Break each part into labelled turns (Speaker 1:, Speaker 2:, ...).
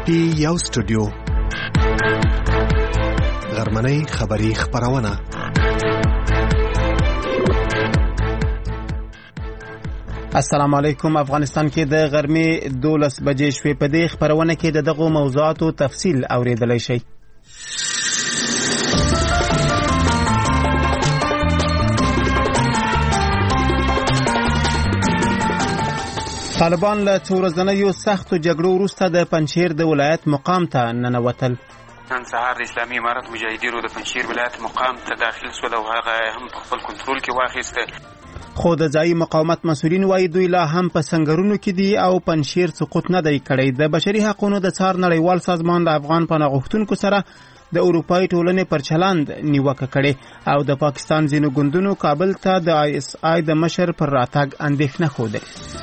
Speaker 1: پی یو سټوډیو غرمنۍ خبری خبرونه.
Speaker 2: السلام علیکم. افغانستان کې د غرمې 12 بجې شوې په دې خبرونه کې دغه موضوعاتو تفصیل اوریدلای شئ. طالبان له څو ورځنیو سختو جګړو وروسته د پنجشیر د ولایت مقام ته ننوتل.
Speaker 3: نن سهار د اسلامي امارت مجاهدینو د پنجشیر ولایت مقام ته داخل شول او هغه هم په خپل کنټرول کې واخیسته.
Speaker 2: خو د ځایي مقاومت مسؤلین وایي دوی لا هم په سنگرونو کې دي او پنجشیر سقوط نه دی کړی. د بشري حقوقو د څار نړیوال سازمان د افغان پناه غوښتونکو سره د اروپایي ټولنې پر چلند نیوکه کړې او د پاکستان ځینو ګوندونو کابل ته د ISI د مشر پر راتګ اندېښنه ښوده.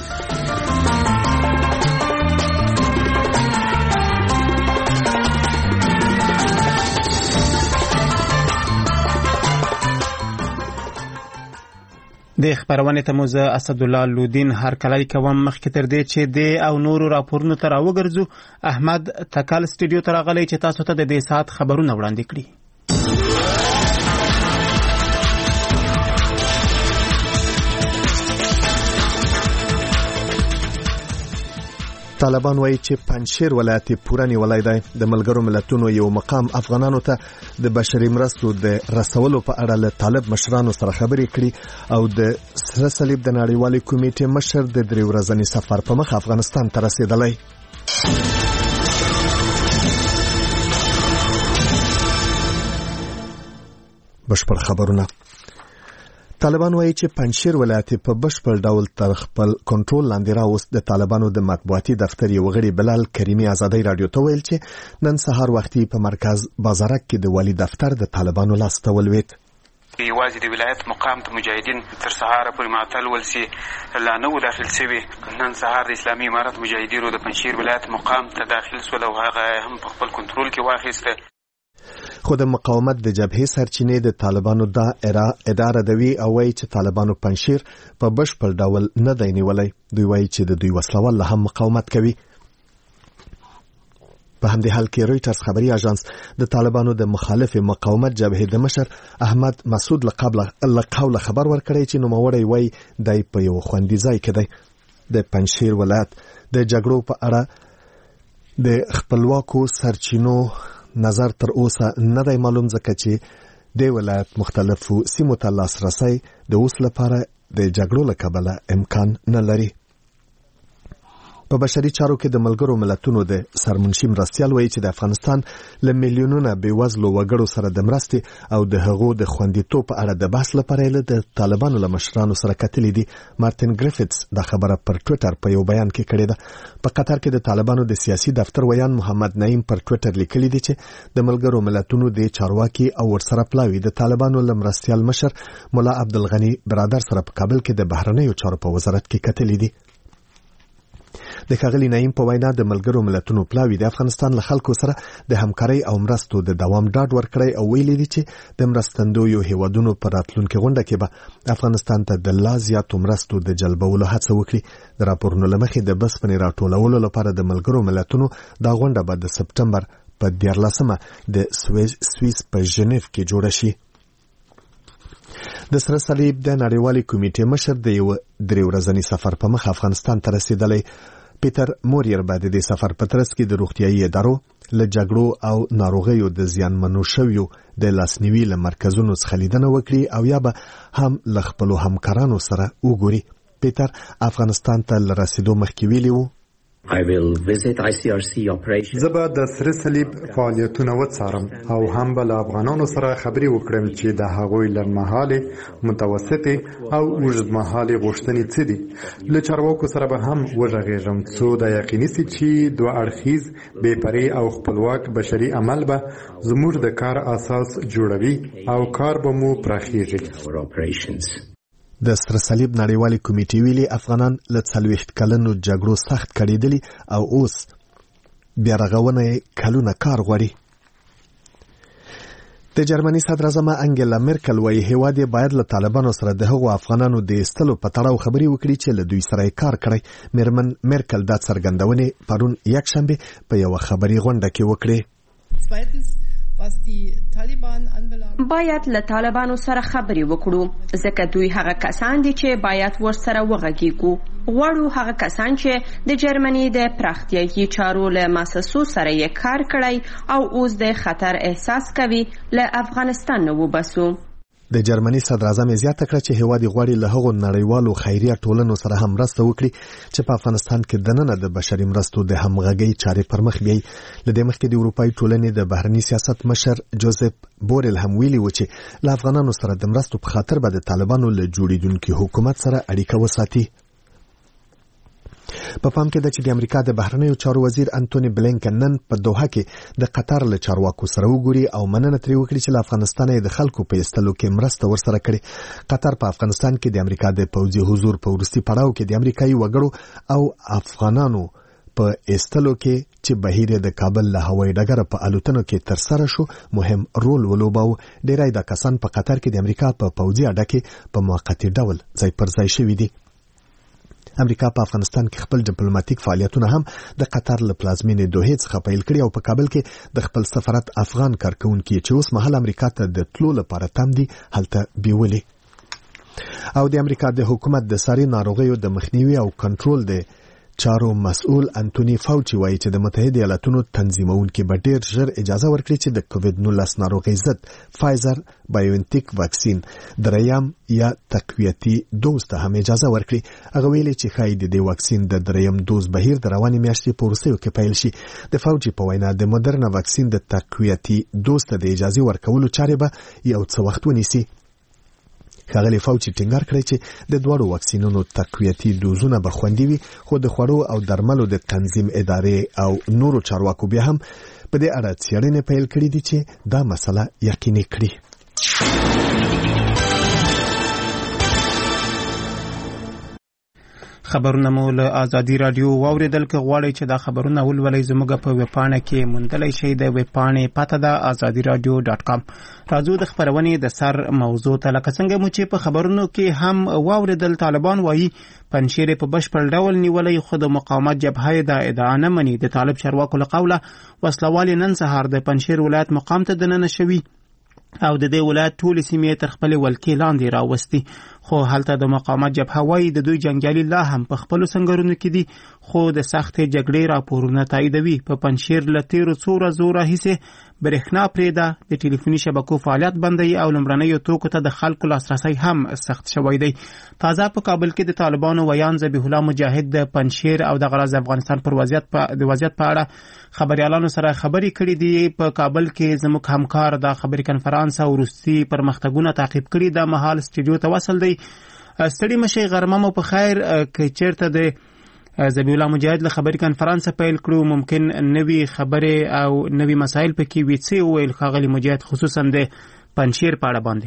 Speaker 2: د خبرونه ته مو زه اسدالله لودین هر کله کوم مخکې تر دې چې د او نورو راپورونو تر راوګرځو احمد تکل سټوډیو ته راغلی چې تاسو ته د دې ساعت خبرونه وړاندې کړي.
Speaker 1: طالبان وایي چې پنجشیر ولایت پوره نیولای دی. د ملګرو ملتونو یو مقام افغانانو ته د بشري مرستو د رسولو په اړه له طالب مشرانو سره خبرې کړي او د سره صلیب د نړیوالې کمیټې مشر د 3 ورځني سفر په مخ افغانستان ته رسیدلی. بشپړ خبرونه. طالبان وایي چې پنجشیر ولایت په بشپړ ډول تر خپل کنټرول لاندې راوست. د طالبانو د مطبوعاتي دفتر یو غړي بلال کریمي آزادۍ رادیو ته ویل چې نن سهار وختي په مرکز بازارک کې د والی دفتر د طالبانو لاس ته ولوېد.
Speaker 3: یوازې د ولایت مقام ته مجاهدین تر سهار پورې معطل ولسي لا نه داخل شوي. نن سهار د اسلامي امارت مجاهدینو د پنجشیر ولایت مقام ته داخل شول او هغه هم په خپل کنټرول کې واخیسته.
Speaker 1: خو د مقاومت د جبهې سرچینې د طالبانو د اداره دوی او وایي چې طالبانو پنجشیر په بشپړ ډول نه دی نیولی. دوی وایي چې د دوی وسلوال هم مقاومت کوي. په همدې حال کې رویټرز خبري اژانس د طالبانو د مخالف مقاومت جبهې د مشر احمد مسعود لقوله خبر ورکړی چې نوموړی وایي دی په یو خوندي ځای کې دی. د پنجشیر ولایت د جګړو په اړه د خپلواکو سرچینو نظر تر اوسه نه دی معلوم ځکه چې د ولایت مختلفو سیمو ته لاسرسی د اوس لپاره د جګړو له کبله امکان نه لري. په بشري چارو کې د ملګرو ملتونو د سرمنشي مرستیال وایي چې د افغانستان له میلیونونه بېوزلو وګړو سره د مرستې او د هغو د خوندیتوب په اړه د بحث لپاره د طالبانو له مشرانو سره کتلي دي. مارتین ګریفټس دا خبره پر ټویټر په یو بیان کې کړې ده. په قطر کې د طالبانو د سیاسي دفتر ویان محمد نعیم پر ټویټر لیکلي دي چې د ملګرو ملتونو د چارواکي او ورسره پلاوي د طالبانو له مرستیال مشر مولا عبدالغني برادر سره په کابل کې د بهرنیو چارو په وزارت کې کتلي دي. د ښاغلي نعیم په وینا د ملګرو ملتونو پلاوي د افغانستان له خلکو سره د همکارۍ او مرستو د دوام ډاډ ورکړی او ویلي دي چې د مرستندویو هیوادونو په راتلونکي غونډه کې به افغانستان ته د لا زیاتو مرستو د جلبولو هڅه وکړي. د راپورونو له مخې د بسپنې راټولولو لپاره د ملګرو ملتونو دا غونډه به د سپټمبر په 14مه د سویس په ژنیف کې جوړه شي. د سره صلیب د نړیوالې کمیټې مشر د یو 3 ورځني سفر په مخ افغانستان ته رسیدلی. پیټر موریر به د سفر په ترڅ کې د روغتیايي ادارو له جګړو او ناروغیو د زیانمنو شویو د لاسنیوي له مرکزونو څخه لیدنه وکړي او یا به هم له خپلو همکارانو سره وګوري. پیټر افغانستان ته له رسیدو مخکې ویلي و:
Speaker 4: زه به د سره صلیب فعالیتونه وڅارم او هم به له افغانانو سره خبرې وکړم چې د هغوی لنډمهالې، متوسطې او اوږدمهالې غوښتنې څه دي. له چارواکو سره به هم وغږېږم څو دا یقیني سي چې دوه اړخیز، بې پرې او خپلواک بشري عمل به زموږ د کار اساس جوړوي او کار به مو پراخیږي.
Speaker 1: د سره صلیب نړیوالې کمیټې ویلي افغانان له 40 کلنو جګړو سخت کړېدلي او اوس بیا رغونه کلونه کار غواړي. د جرمني صدر اعظم انګلا مرکل وايي هیواد باید له طالبانو سره د هغو افغانانو د ایستلو په تړاو خبرې وکړي چې له دوی سره کار کړی. میرمن مرکل دا څرګندونې پرون یکشنبه په یو خبري غونډه کې وکړې.
Speaker 5: باید له طالبانو سره خبرې وکړو ځکه دوی هغه کسان دي چې باید ورسره وغږیږو. غواړو هغه کسان چې د جرمني د پراختیایي چارو له مؤسسو سره یې کار کړی او اوس د خطر احساس کوي له افغانستان نه وباسو.
Speaker 1: د جرمني صدر اعظم زیاته کړه چې هیواد غواړي له هغو نړیوالو خیریه ټولنو سره هم مرسته وکړي چې په افغانستان کې دننه د بشري مرستو د همغږۍ چارې پر مخ بیاي. لدې مخکې د اروپای ټولنې د بهرني سیاست مشر جوزف بورل هم ویلي و چې له افغانانو سره د مرستو په خاطر به د طالبانو له جوړیدونکي حکومت سره اړیکه وساتي. په پام کې ده چې د امریکا د بهرنیو چارو وزیر انټونی بلینکن نن په دوحه کې د قطر له چارواکو سره وګوري او مننه ترې وکړي چې له افغانستان د خلکو په ایستلو کې مرسته ورسره کړي. قطر په افغانستان کې د امریکا د پوځي حضور په وروستي پړاو کې د امریکایي وګړو او افغانانو په ایستلو کې چې بهیر د کابل له هوایي ډګر په الوتنو کې تر سره شو مهم رول ولوباو. ډیری د کسان په قطر کې د امریکا په پوځي اډه کې په موقتی ډول ځای پر ځای شوي دي. امریکا په افغانستان کې خپل ډیپلوماټیک فعالیتونه هم د قطر له پلازمینې دوحې څخه پیل کړي او په کابل کې د خپل سفارت افغان کارکونکي چې اوس مهال امریکا ته د تلو لپاره تم دي هلته بیولي. او د امریکا د حکومت د ساري ناروغیو د مخنیوي او کنټرول د چارو مسؤل انټونی فاوچی وایي چې د متحده ایالاتونو تنظیمونکي به ډیر ژر اجازه ورکړي چې د کووډ-19 ناروغۍ ضد فایزر بایوانټیک واکسین دریم یا تقویتي دوز ته هم اجازه ورکړي. هغه ویلي چې ښایي د دې واکسین د دریم دوز بهیر د روانې میاشتې په وروستیو کې پیل شي. د فاوچی په وینا د مدرنا واکسین د تقویتي دوز ته د اجازه ورکولو چارې به یو څه وخت ونیسي. ښاغلی فاوچی ټینګار کړی چې د دوړو واکسینونو تقویتي دوزونه به خوندي وي خو د خوړو او درملو د تنظیم ادارې او نورو چارواکو بیا هم په دې اړه څېړنې پیل کړي دي چې دا مسله یقیني کړي.
Speaker 2: خبرونه مو له آزادي رادیو واوریدل. که غواړئ چې دا خبرونه ولولئ زموږ په ویبپاڼه کې موندلی شئ. د ویبپاڼې پته ده azadiradio.com. راځو د خبرونې د سر موضوع ته. لکه څنګه مو چې په خبرونو کې هم واوریدل طالبان وایي پنجشیر په بشپړ ډول نیولې خو د مقاومت جبهه د ادعا نه مني. د طالب چارواکو له قوله وسلوال نن سهار د پنجشیر ولایت مقام ته دننه شوي او د دې ولایت ټول سیمې تر خپل ولکې لاندې راوستي. خو هلته د مقاومت جبهه وایي د دوی جنگیالي لا هم په خپل سنگرونو کې دي خو د سخت جګړې راپورونه تاییدوي. په پنجشیر له تیرو څو ورځو راهیسې برېښنا پرېده، د ټلیفوني شبکو فعالیت بندوي او لومړنیو توکو ته د خلکو لاسرسی هم سخت شوی دی. تازه په کابل کې د طالبانو ویان ذبیح الله مجاهد د پنجشیر او د غرض افغانستان پر وضعیت په اړه خبريالانو سره خبرې کړې دي. په کابل کې زموږ همکار د خبري کنفرانس او روسي پرمختګونه تعقیب کړي. د مهال سټوډیو ته وصل دی. ستړي مشي غرمه مو په خیر. که چیرته د ذبیح الله مجاهد له خبري کنفرانس پیل کړو ممکن نوی خبره او نوی مسائل پکې وي څه ویل خاغلی مجاهد خصوصا د پنجشیر په اړه باندې.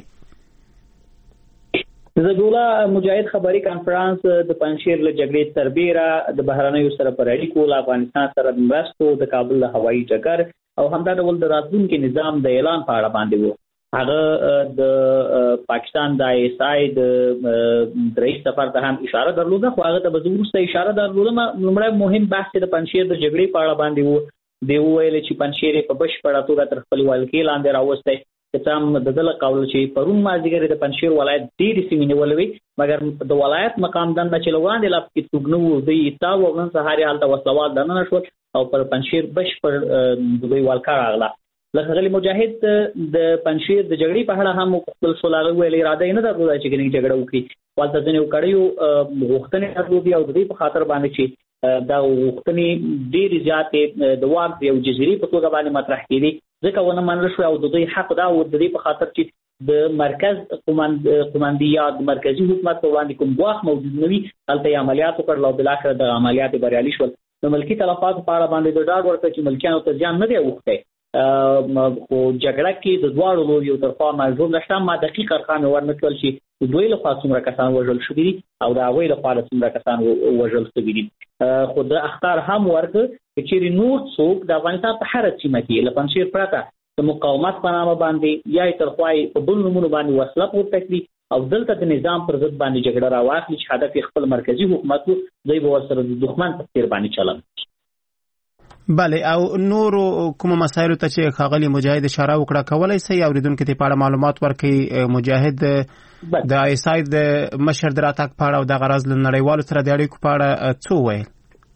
Speaker 6: ذبیح الله مجاهد خبري کنفرانس د پنجشیر له جګړې تربیره د بهرنیو سره پر اړیکو له افغانستان سره د مرستو د کابل له هوایي ډګر او همدا ډول د راتلونکي نظام د اعلان په اړه باندې وو. هغه د پاکستان د ISI د رئیس سفر ته هم اشاره درلوده خو هغه ته به وروسته اشاره درلوده. لومړی مهم بحث د پنجشیر د جګړې په اړه باندې وو. دی وویل چې پنجشیر په بشپړه توګه تر خپل ولکې لاندې راوستی. کتام د دله قول چې پرون مازدیګر د پنجشیر ولایت ډېرې سیمې نیولې مګر د ولایت مقام دنده چې لوړاندې لاس کې څوک نه وو. دوی ایستاو او نن سهار یې هلته وسلوال دننه شول او پر پنجشیر بشپړ دوی ولکه راغله. لکه مجاهد د پنجشیر د جګړې په اړه هم خپل سولاله ویل اراده نه درلوده چې ګنې جګړه وکړي. والته ځنې وکړیو غوښتنې درلودې او د دې په خاطر باندې چې دا غوښتنې ډېرې زیاتې د واک یو جزیرې په توګه باندې مطرح کېدې ځکه ونه منل شو او د دوی حق دا و د دې په خاطر چې د مرکز قوماندیات مرکزی حکومت په وړاندې کوم ګواښ موجود نه وي. هلته یې عملیات وکړل او بالاخره د عملیات بریالي شول. د ملکي تلفاتو په اړه باندې د ډاډ ورکړه چې ملکیانو ته زیان نه دی اوښتی. خو جګړه کې د دواړو لوري یو طرفه مجبور نشته. ما دقیق ارقام ورنه کړل چې د دوی لخوا څومره کسان وژل شوي دي او د هغوی لخوا څومره کسان وژل شوي دي. خو د اخطار هم ورکړه چې چیرې نور څوک د افغانستان په هره سیمه کې له پنجشیر پرته د مقاومت په نامه باندې یا تر خوای په بل نومونو باندې وسله پورته کړي او دلته د نظام پر ضد باندې جګړه راواخلي چې هدف خپل مرکزی حکومت دوی به ورسره د دښمن په څیر باندې چلن.
Speaker 2: بله، او نور کوم مسایل ته چې خاغلی مجاهد اشاره وکړه کولای شي اوریدونکو ته په اړه معلومات ورکړي؟ مجاهد د ایساید د مشر د راتګ په اړه او د غرض له نړیوالو سره د اړیکو په اړه څه وویل؟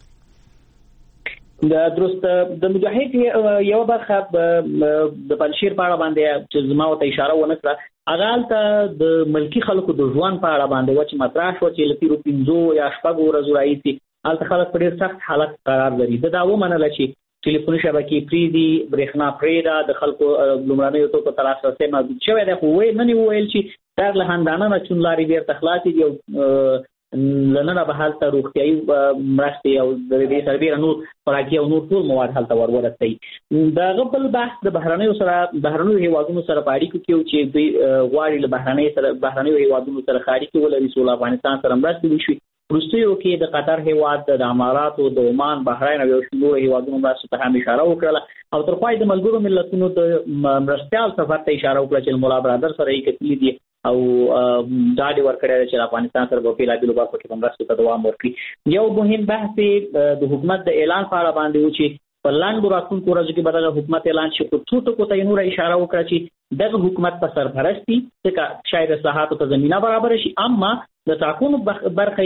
Speaker 6: درست د مجاهد یو برخه د پنځیر په اړه باندې چې زما ته اشاره ونه کړه اغال ته د ملکی خلکو د ژوند په اړه باندې و چې مطرح شو چې لتیرو 15 یا شپږ ورځې راځي الته خلک په ډېر سخت حالت قرار لري. دا ومنل چې ټلیفوني شبکې پریدي برېښنا پریدا د خلکو لومړنیو توکو تر لاسرسي محدود شوی دی خو ویل چې تر له هندانه نه چون لاري ډېر تخلاصي دی لنه به حالت روغتیايي مرستې او د دې سربېره نور خوراکي او نور ټول مواد هلته ورورسي. دا غبل بحث د بهرنیو هیوادونو سره په اړیکو کې چې دوی غواړي له بهرنیو هیوادونو سره اړیکې ولري سول افغانستان سره مرستې وشي. وروستیو کې د قطر هیواد د اماراتو د عمان بحرین او یو شمېر هیوادونو مرستو ته هم اشاره وکړه او تر پای د ملګرو ملتونو د مرستیال سفر ته اشاره وکړه چې مولا برادر سره یې کتلې دي او دا دی ورکړی چې افغانستان سره په پیلابیلو برخو کې مرستو ته دوام ورکړي. یو مهم بحث د حکومت د اعلان په اړه باندې و چې په لاندې راتلونکو ورځو کې به دغه حکومت اعلان شي خو څو ټکو ته نور اشاره وکړه چې دغه حکومت په سرپرستی ځکه شاید اصلاحاتو ته زمینه برابر شي اما د ټاکنو برخه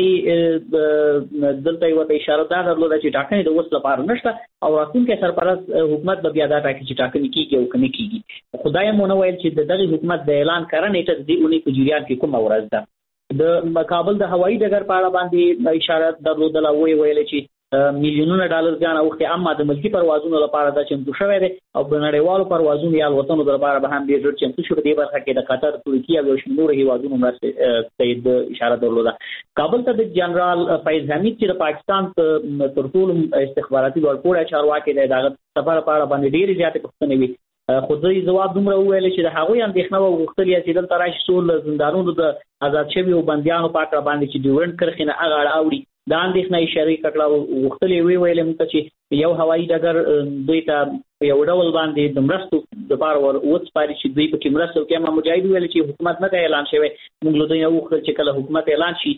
Speaker 6: دلته یو ته اشاره دا درلوده چې ټاکنې د وس لپاره نشته او راتلونکي سرپرست حکومت به بیا دا ټاکي چې ټاکنې کیږي او کني کیږي. خدای مونږ ویل چې دغه حکومت د اعلان کړنې ته د اونۍ په جریان کې کومه ورځ ده. د کابل د هوایي ډګر په اړه باندې اشاره درلوده ویل چې میلیونونه ډالر ځان اوخته اما د ملکی پروازونو لپاره دا چمتو شوی دی او د نړیوالو پروازونو یا وطنو لپاره به هم ډېر چمتو شو. د برخه کې د قطر ترکیه او شمول هیوادونو مرسته د اشاره درلوده. کابل ته د جنرال فیض حمید چې د پاکستان تر ټولو استخباراتي ورپوره چارواکي دی دغه سفر په اړه باندې ډېر زیاتې پوښتنې وي خو دوی جواب دومره وویل چې د هغوی اندېښنه وغوښتل چې دلته راشي ټول زندانونو د آزاد شویو بندیانو په اړه باندې چې ډیورنډ کرښې نه هغه اړه دا اندېښنه یې شریک کړه وغوښتلې ویل موږ چې یو هوایي ډګر دوی ته یو ډول باندې د مرستو لپاره وڅپاري چې دوی پکې مرسته وکړي. اما مجاهد ویل چې حکومت نه اعلان شوی موږ له دوی نه وغوښتل چې کله حکومت اعلان شي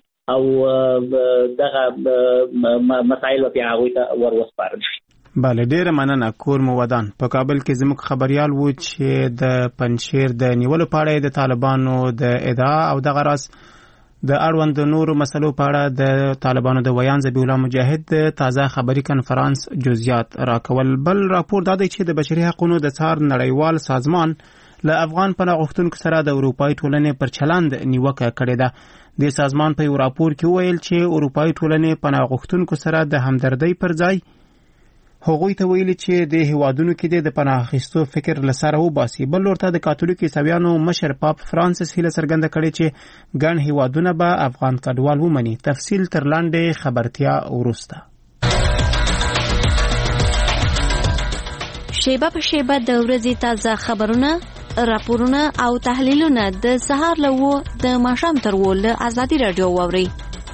Speaker 6: او دغه مسایل په هغوی ته وسپارل شي.
Speaker 2: بله، ډیره مننه. کور مو ودان. په کابل کې زموږ خبريال و چې د پنځیر د نیولو په اړه د طالبانو د ادعا او د غرض د اړوند نورو مسلو په اړه د طالبانو د ویان ذبیح الله مجاهد تازه خبري کنفرانس جزئیات راکول. بل راپور دا دی چې د بشري حقوقو د څار نړیوال سازمان له افغان پناه غوښتونکو سره د اروپאי ټولنې پر چلند نیوکه کړې ده. د سازمان په یو راپور کې ویل چې اروپאי ټولنې پناه غوښتونکو سره د همدردۍ پر ځای هغوی ته ویلي چې د هیوادونو کې د پناه اخیستو فکر لسره وباسي. بل ورته د کاتولیک عیسویانو مشر پاپ فرانسیس هیله څرګنده کړې چې ګڼ هیوادونه به افغان کډوال ومني. تفصیل تر لاندې خبرتیا وروسته.
Speaker 7: شیبه په شیبه د ورځې تازه خبرونه، راپورونه او تحلیلونه د سهار له 9 د ماښام تر 10 له ازادي رادیو واوري.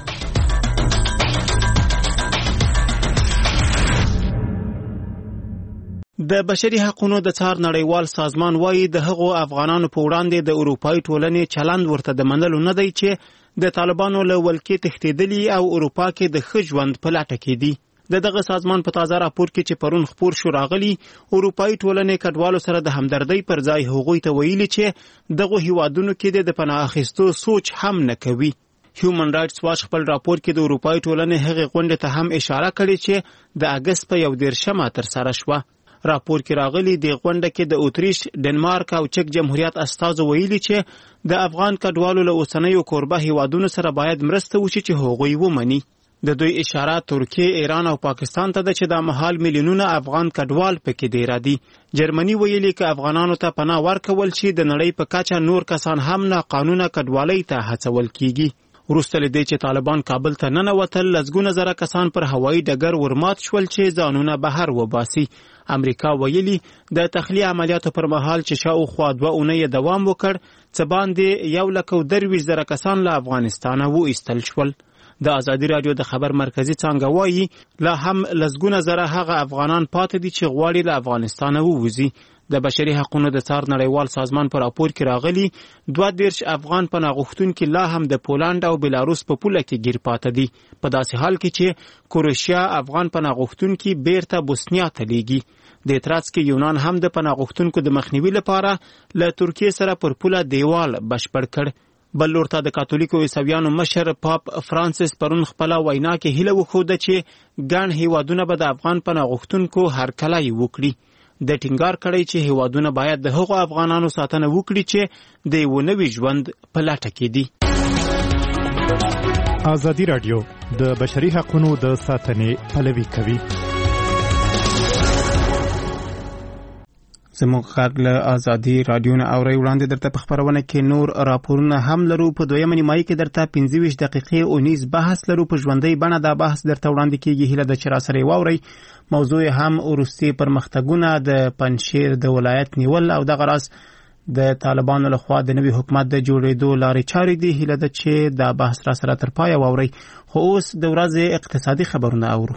Speaker 2: د بشري حقوقو د څار نړیوال سازمان وايي د هغو افغانانو په وړاندې د اروپאי ټولنې چلند ورته د منلو نه دی چې د طالبانو له ولکې تښتېدلي او اروپا کې د ښه ژوند په لټه کې دي. دغه سازمان په تازه راپور کې چې پرون خپور شو راغلي اروپאי ټولنې کډوالو سره د همدردۍ پر ځای هغوی ته ویلي چې دغه هیوادونو کې د پناه اخیستو سوچ هم نه کوي. هیومن رائټس واچ خپل راپور کې د اروپאי ټولنې هغې غونډې ته هم اشاره کړې چې د اګست په 11 تر سره شوه. راپور کې راغلي د غونډه کې د اتریش، ډنمارک او چک جمهوریت استازو ویلي چې د افغان کډوالو له اوسنیو کوربه هیوادونو سره باید مرسته وشي چې هغوی ومني. د دوی اشاره ترکیه، ایران او پاکستان ته ده چې د مهال میلیونونه افغان کډوال پکې ډیر دي. جرمني ویلي چې افغانانو ته پناه ورکول شي د نړۍ په کچه نور کسان هم نه قانونه کډوالۍ ته هڅول کیږي. وروسته له دې چې طالبان کابل ته ننوتل لسګونه زره کسان پر هوایي ډګر ورمات شول چې ځانونه بهر وباسي. امریکا ویلي د تخلیه عملیاتو پر مهال چې شاوخوا 2 اونۍ دوام وکړ څه باندې 123,000 کسان له افغانستانه وایستل شول. د ازادي رادیو د خبر مرکزی څنګه وایي لا هم لسګونه زره هغه افغانان پاتې دي چې غواړي له افغانستان ووځي. د بشري حقوقو د څار نړیوال سازمان په راپور کې راغلي 22 افغان پناه غوښتونکي لا هم د پولند او بلاروس په پوله کې گیر پاتې دي، په داسې حال کې چې کروشیا افغان پناه غوښتونکي بیرته بوسنیا ته لیږي. د ترڅ کې یونان هم د پناه غوښتونکو د مخنیوي لپاره له ترکیې سره پر پوله دیوال بشپړ کړ. بل لور ته د کاتولیکو عیسویانو مشر پاپ فرانسیس پرون خپله وینا کې هیله وښوده چې ګڼ هیوادونه به د افغان پناه غوښتونکو هرکلی وکړي. د ټینګار کړی چې هیوادونه باید د هغو افغانانو ساتنه وکړي چې د یو نوي ژوند په لټه کې دي.
Speaker 8: ازادي رادیو د بشري حقوقو د ساتنې پلوي کوي.
Speaker 2: زموږ غږ له ازادي رادیو نه اورئ. وړاندې درته په خپرونه کې نور راپورونه هم لرو. په دویمه نیمایي کې درته 25 دقیقې اونیز بحث لرو. په ژوندۍ بڼه دا بحث درته وړاندې کېږي. هیله ده چې راسره واورئ. موضوع هم وروستي پرمختګونه د پنجشیر د ولایت نیول او دغه راز د طالبانو لخوا د نوي حکومت د جوړېدو لارې چارې دي. هیله ده چې دا بحث راسره تر پایه واورئ. خو اوس د ورځې اقتصادي خبرونه اورو.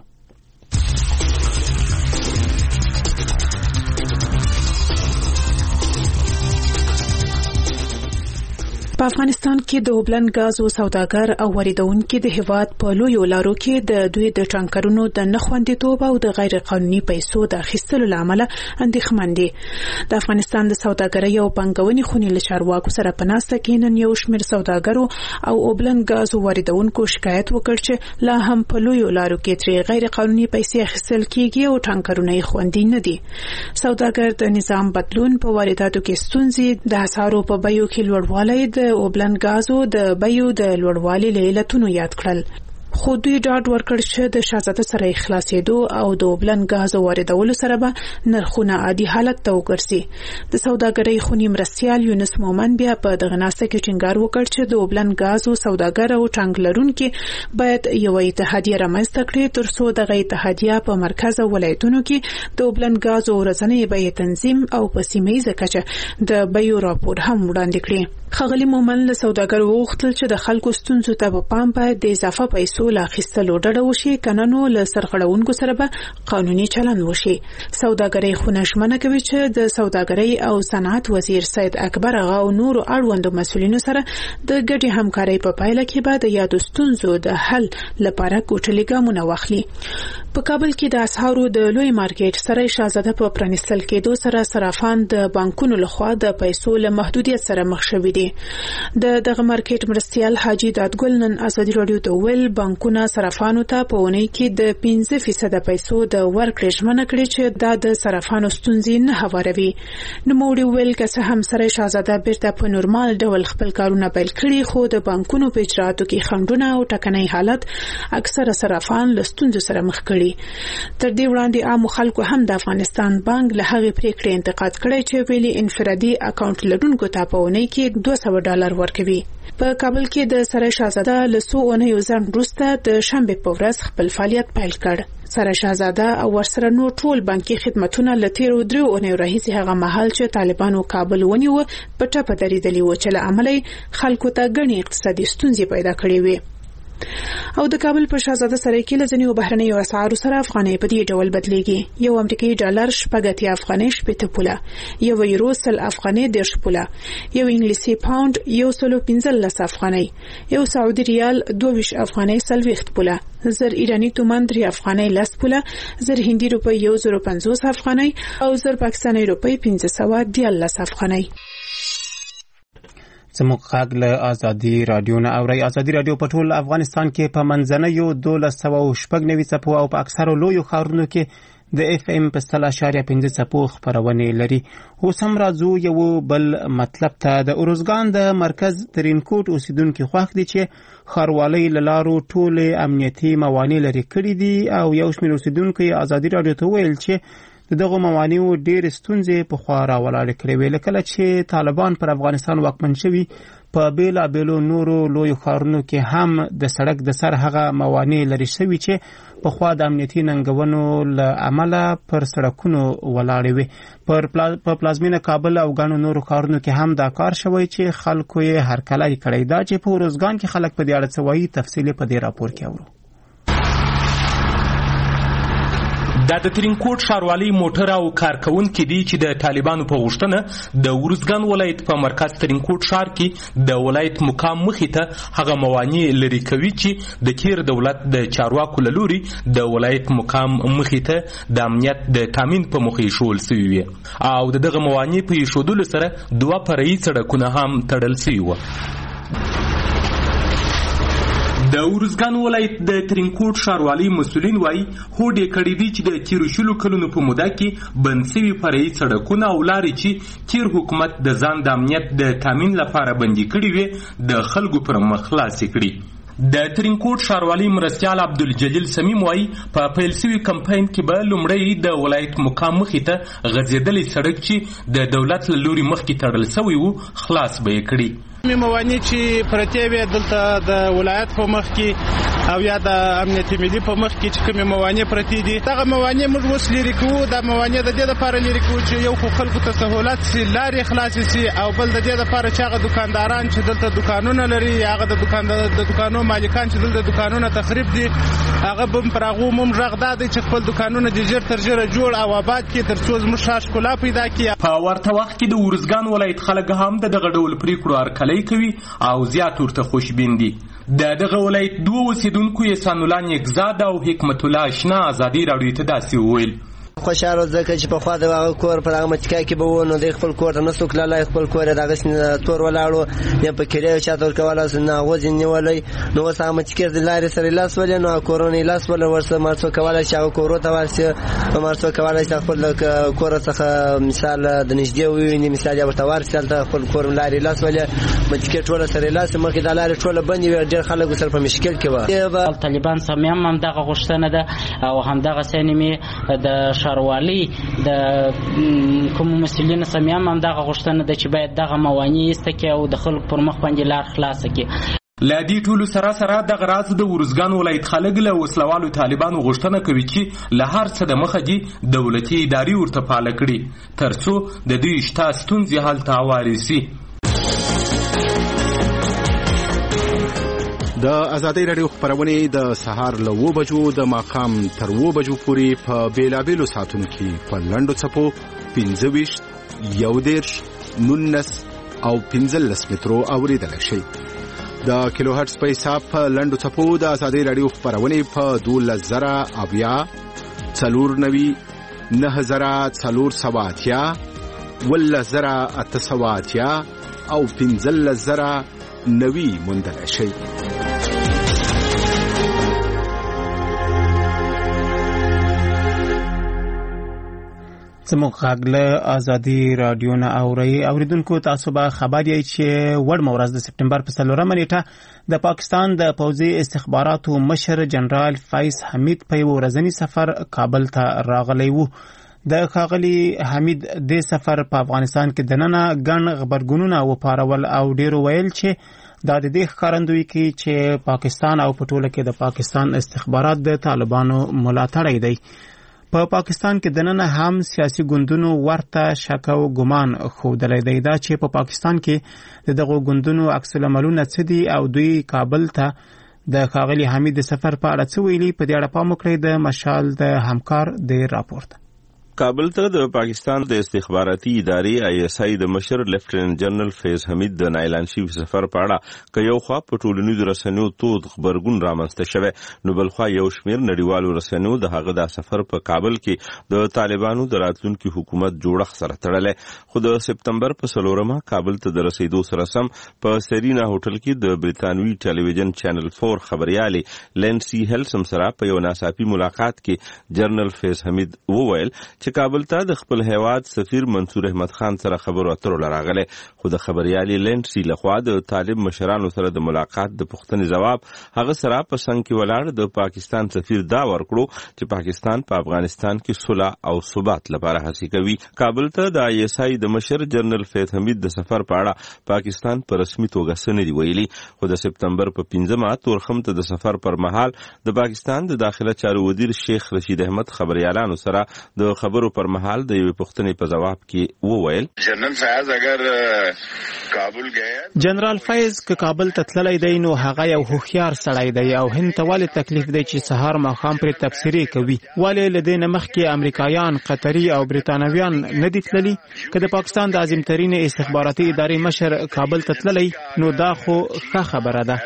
Speaker 9: په افغانستان کې د اوبلن غازو سوداګر او واردونکو د هیواد په لویو لارو کې د دوی د ټانکرونو د نخوندیتوب او د غیر قانوني پیسو د اخیستلو لامل اندېښمن دي. د افغانستان د سوداګرۍ او بانکونې خونې له چارواکو سره په ناسته کې نن یو شمېر سوداګرو او اوبلن غازو واردونکو شکایت وکړ چې لا هم په لویو لارو کې ترې غیر قانوني پیسې اخیستل کیږي او ټانکرونه یې خوندي نه دي. سوداګر د نظام بدلون په وارداتو کې ستونزې، د اسعارو په بیو کې لوړوالی، د اوبلن غازو د بیو د لوړوالي له علتونو یاد کړل. خو دوی ډاډ ورکړ چې د شاهزاده سره خلاصېدو او د اوبلن غازو واردولو سره به نرخونه عادي حالت ته وګرځي. د سوداګرۍ خونې مرستیال یونس مومن بیا په دغه ناسته کې ټینګار وکړ چې د اوبلن غازو سوداګر او ټانک لرونکي باید یو اتحادیه رامنځته کړي ترڅو دغه اتحادیه په مرکز او ولایتونو کې د اوبلن غازو ورځنی بیې تنظیم او په سیمه‌ییزه کچه د بیو راپور هم وړاندې کړي. ښاغلي مومن له سوداګرو وغوښتل چې د خلکو ستونزو ته په پام باید د اضافه پیسو له اخیستلو ډډه وشي، کنه نو له سرغړونکو سره به قانوني چلند وشي. سوداګرۍ خونه ژمنه کوي چې د سوداګرۍ او صنعت وزیر سید اکبر آغا او نورو اړوندو مسؤلینو سره د ګډې همکارۍ په پایله کې به د یادو ستونزو د حل لپاره کوټلي ګامونه واخلي. په کابل کې د اسعارو د لوی مارکیټ سره شاهزاده په پرانیستل کېدو سره صرافان د بانکونو لخوا د پیسو له محدودیت سره مخ شوي دي. دغه مارکیټ مرستیال حاجی دادګل نن ازادي رادیو ته ویل بانکونه صرافانو ته په اونۍ کې د 5% پیسو د ورکړې ژمنه کړې چې دا د صرافانو ستونزې نه هواروي. نوموړي ویل که څه هم سره شاهزاده بیرته په نورمال ډول خپل کارونه پیل کړي، خو د بانکونو په اجراتو کې خنډونه او ټکنۍ حالت اکثره صرافان له ستونزو سره مخ کړي. تر دې وړاندې عامو خلکو هم د افغانستان بانک له هغې پریکړې انتقاد کړی چې ویلي انفرادي اکاونټ لرونکو ته په اونۍ کې $200 ورکوي. په کابل کې د سره شاهزاده له څو اونیو ځنډ وروسته د شنبې په ورځ خپل فعالیت پیل کړ. سره شاهزاده او ورسره نور ټول بانکي خدمتونه له تیرو 3 اونیو راهیسې هغه مهال چې طالبانو کابل ونیو په ټپه درېدلي و چې له امله خلکو ته ګڼې اقتصادي ستونزې پیدا کړې وې. او د کابل په شاهزاده سره کې لزنیو بهرنیو اسعارو سره افغانۍ په دې ډول بدلېږي. یو امریکایي ډالر 80 افغانۍ 80 پوله، یو یورو 100 افغانۍ 10 پوله، یو انګلیسي پاوند 115 افغانۍ، یو سعودي ریال 22 افغانۍ 40 پوله، زر ایرانی تومان 3 افغانۍ 10 پوله، زر هندي روپۍ 150 افغانۍ او زر پاکستاني روپۍ 513 افغانۍ.
Speaker 2: زموږ غږ له ازادي رادیو نه اورئ. ازادي رادیو په ټول افغانستان کې په منځنیو 1296 څپو او په اکثرو لویو ښارونو کې د اف ام په 100.5 څپو خپرونې لري. اوس هم راځو یو بل مطلب ته. د اروزګان د مرکز ترینکوټ اوسیدونکي خوښ دي چې ښاروالۍ له لارو ټولې امنیتي موانع لرې کړي دي او یو شمېر اوسیدونکو ازادي رادیو ته ویل چې دغه موانعو ډېر ستونزې په خوا راولاړې کړې وې. لکه چې طالبان پر افغانستان واکمن شوي په بیلابیلو نورو لویو ښارونو کې هم د سړک د سر هغه موانع لرې شوي چې په خوا د امنیتي ننګونو له امله پر سړکونو ولاړې وې. په پلازمینه کابل او ګڼو نورو ښارونو کې هم دا کار شوی چې خلکو یې هرکلی کړی. دا چې په روزګان کې خلک په دې اړه څه وایي تفصیل په دې راپور کې اورو.
Speaker 10: دا د ترینکوټ ښاروالۍ موټر او کارکونکي دي چې د طالبانو په غوښتنه د ورزګان ولایت په مرکز ترینکوټ ښار کې د ولایت مقام مخې ته هغه موانع لرې کوي چې د تیر دولت د چارواکو له لوري د ولایت مقام مخې ته د امنیت د تامین په موخه ایښودل سوي وي او دغه موانع په ایښودلو سره 2 فرعي سړکونه هم تړل سوي وو. د ورزګان ولایت د ترینکوټ ښاروالۍ مسؤلین وایي هوډ یې کړی دی چې د تیرو 20 کلونو په موده کې بند سوي فرعي سړکونه او لارې چې تیر حکومت د ځان د امنیت د تامین لپاره بندي کړي وي د خلکو پر مخ خلاصې کړي. د ترینکوټ ښاروالۍ مرستیال عبدالجلیل سمیم وایي په پیل سوي کمپاین کې به لومړی د ولایت مقام مخې ته غځېدلی سړک چې د دولت له لوري مخکې تړل سوی و خلاص به یې کړي.
Speaker 11: موانع چې پرتې وي دلته د ولایت په مخ کې او یا د امنیت ملي په مخ کې چې کومې موانع پرتې دي دغه موانع موږ اوس لرې کوو. دا موانع د دې لپاره لرې کوو چې یو خو خلکو ته سهولت سي، لارې خلاصې سي، او بل د دې لپاره چې هغه دکانداران چې دلته دکانونه لري هغه د دکانونو مالکان چې دلته دکانونه تخریب دي هغه به پر هغو هم غږ دا دی چې خپل دکانونه د ژر تر ژره جوړ او آباد کړي تر څو زموږ ښار ښکلا پیدا کړي.
Speaker 10: په ورته وخت کې د ورزګان ولایت خلک هم دغه ډول پریکړو هرکلی کوي او زیات ورته خوشبین دي. دغه ولایت 2 اوسیدونکو احسان الله نیکزاد او حکمت الله اشنا ازادي راډیو ته داسې وویل.
Speaker 12: خوشاله ځکه چې په خوا د هغه کور پر هغه متکا کې به ونه د خپل کور ته نسو کله خپل کور دغه تور ولاړو یا په کلیو چا تور کوله نه غوځي نیولای نو وسه متکې د لارې سره لاس ولې نو کورونی لاس ول ورسره مرڅو کوله چې هغه کور ته ورسه مرڅو کوله چې خپل کور څخه مثال د نږدې ویني مثال یا ورته ورسل ته خپل کور لارې لاس ولې متکې ټول سره لاس مخې د لارې ټول باندې ډېر خلک سره په مشکل کې و.
Speaker 13: طالبان سمیم هم دغه غوښتنه ده او هم دغه سینمي د ښاروالۍ د کوم مسؤلین سمیم هم دغه غوښتنه ده چې باید دغه موانع ایسته کړي او د خلکو پر مخ باندې لار خلاصه کړي.
Speaker 10: له دې ټولو سره دغه راز د ورزګان ولایت خلک له وسلوالو طالبانو غوښتنه کوي چې له هر څه د مخه دي دولتي ادارې ورته فعاله کړي تر څو د دوی شته ستونزې حل ته هوارې سي.
Speaker 14: د ازادۍ راډیو خبرونه د سهار له 9 بجو د ماښام تر 9 بجو پورې په بیلابیلو ساعتونو کې په لنډو څپو 25 11 19 او 15 مترو اوریدل شي. د کیلو هرتز په حساب په لنډو څپو د ازادۍ راډیو خبرونه په 12000 اویا 490 9480 11880 او 15090 موندل شي.
Speaker 2: زموږ غږ له ازادي راډیو نه اوریدونکو تاسو به خبر یې چې وړمه ورځ د سپټمبر په 4 نیټه د پاکستان د پوځي استخباراتو مشر جنرال فیض حمید په ورځنی سفر کابل ته راغلی وو. د ښاغلي حمید د سفر په افغانستان کې دننه ګڼ خبرګونونه وپارول او ډیرو ویل چې دا د دې ښکارندوی کوي چې پاکستان او په ټوله کې د پاکستان استخبارات د طالبانو ملاتړی دی. په پاکستان کې دننه هم سیاسي ګوندونو ورته شک او ګمان ښودلی دی دا چې په پاکستان کې د دغو ګوندونو عکس العملونه څه دي او دوی کابل ته د ښاغلي حمید د سفر په اړه څه ویلي. په دې اړه پام وکړئ د مشال د همکار د راپورت.
Speaker 15: کابل ته د پاکستان د استخباراتي ادارې ISI د مشر لیفټیننټ جنرال فیض حمید د اعلان شوي سفر په اړه که یو خوا په ټولنیزو رسنیو تود خبرګون رامنځته شوی نو بل خوا یو شمېر نړیوالو رسنیو د هغه د سفر په کابل کې د طالبانو د راتلونکي حکومت جوړښت سره تړلی خو د سپتمبر په 4 کابل ته د رسیدو سره سم په سرینا هوټل کې د بریتانوي ټلویزیون چینل 4 خبريالې لینسی هلسم سره په یو ناڅاپي ملاقات کې جنرال فیض حمید وویل چې کابل ته د خپل هیواد سفیر منصور احمد خان سره خبرو اترو لراغله. خو د خبريالي لینډسي لخوا د طالب مشرانو سره د ملاقات د پوښتنې جواب هغه سره په څنګ کې ولاړ د پاکستان سفیر دا ورکړو چې پاکستان په افغانستان کې صلح او ثبات لپاره هڅې کوي. کابل ته د آی اس آی د مشر جنرال فیض حمید د سفر په اړه پاکستان په رسمي توګه څه نه دی ویلي، خو د سپتمبر په 15 تورخم ته د سفر پر مهال د پاکستان د داخله چارو وزیر شیخ رشید احمد خبريالانو سره د خبرو پر مهال د یوې پوښتنې په جواب کې وویل
Speaker 16: جنرال فیض اگر کابل گئے
Speaker 2: جنرال فیض که کابل ته تللی دی نو هغه یو هوښیار سړی دی او هند ته ولې تکلیف دی چې سهار ماښام پرې تبصرې کوي. ولې له دې نه مخکې امریکایان، قطري او برېټانویان نه دي تللي؟ که د پاکستان د عظیم استخباراتي ادارې مشر کابل ته تللی نو دا خو ښه خبره ده.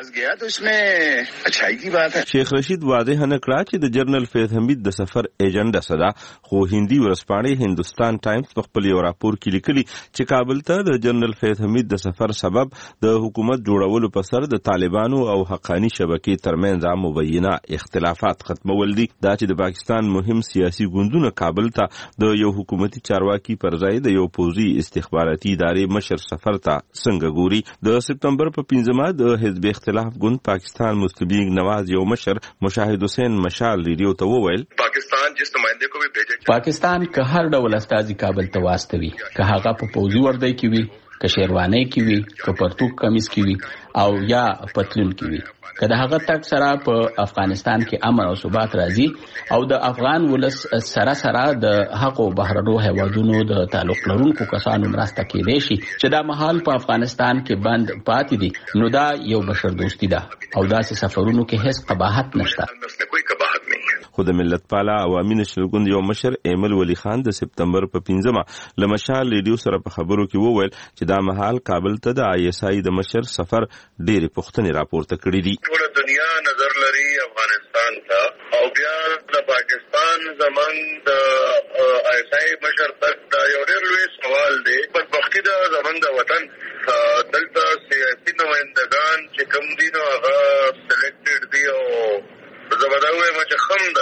Speaker 15: شیخ رشید واضح نه کړه چې د جنرال فیض حمید د سفر ایجنډا څه ده، خو هندي ورځپاڼې هندوستان ټایمز په خپل یو راپور کې لیکلي چې کابل ته د جنرال فیض حمید د سفر سبب د حکومت جوړولو په سر د طالبانو او حقانی شبکې ترمنځ مبینه اختلافات ختمول دي. دا چې د پاکستان مهم سیاسي ګوندونه کابل ته د یو حکومتي چارواکي پر ځای د یو پوځي استخباراتي ادارې مشر سفر ته څنګه ګوري. د سپتمبر په 15 د حزب اختلاف ګوند پاکستان مسلم لیگ نواز یو مشر مشاهد حسین مشال ریډیو ته وویل
Speaker 16: پاکستان جس نمائندے کو بھی بھیجے
Speaker 17: پاکستان که هر ډول استازي کابل ته واستوي، که هغه په پوځي وردی کې وي، که شیروانی کې وي، که پرتوک کمیس کې وي او یا پتلون کې وي، که د هغه تک سره په افغانستان کې امن او ثبات راځي او د افغان ولس سره د حق او بهرنو هیوادونو د تعلق لرونکو کسانو مرسته کېدای شي چې دا مهال په افغانستان کې بند پاتې دي، نو دا یو بشر دوستی ده او داسې سفرونو کې هیڅ قباحت نشته.
Speaker 15: خو د ملت پاله عوامي نشل ګوند یو مشر ایمل ولی خان د سپتمبر په 15 له مشال ریډیو سره په خبرو کې وویل چې دا مهال کابل ته د آی اس آی د مشر سفر ډېرې پوښتنې راپورته کړې دي.
Speaker 16: ټول دنیا نظر لري افغانستان ته او بیا د پاکستان زمنګ د آی اس آی مشر تک دا یو ډېر لوی سوال دی. بدبختی د زمنګ د وطن دلته سیاسي نمائندگان چې کوم دي نو هغه سلیکټډ دي او زبردوی ما چې خم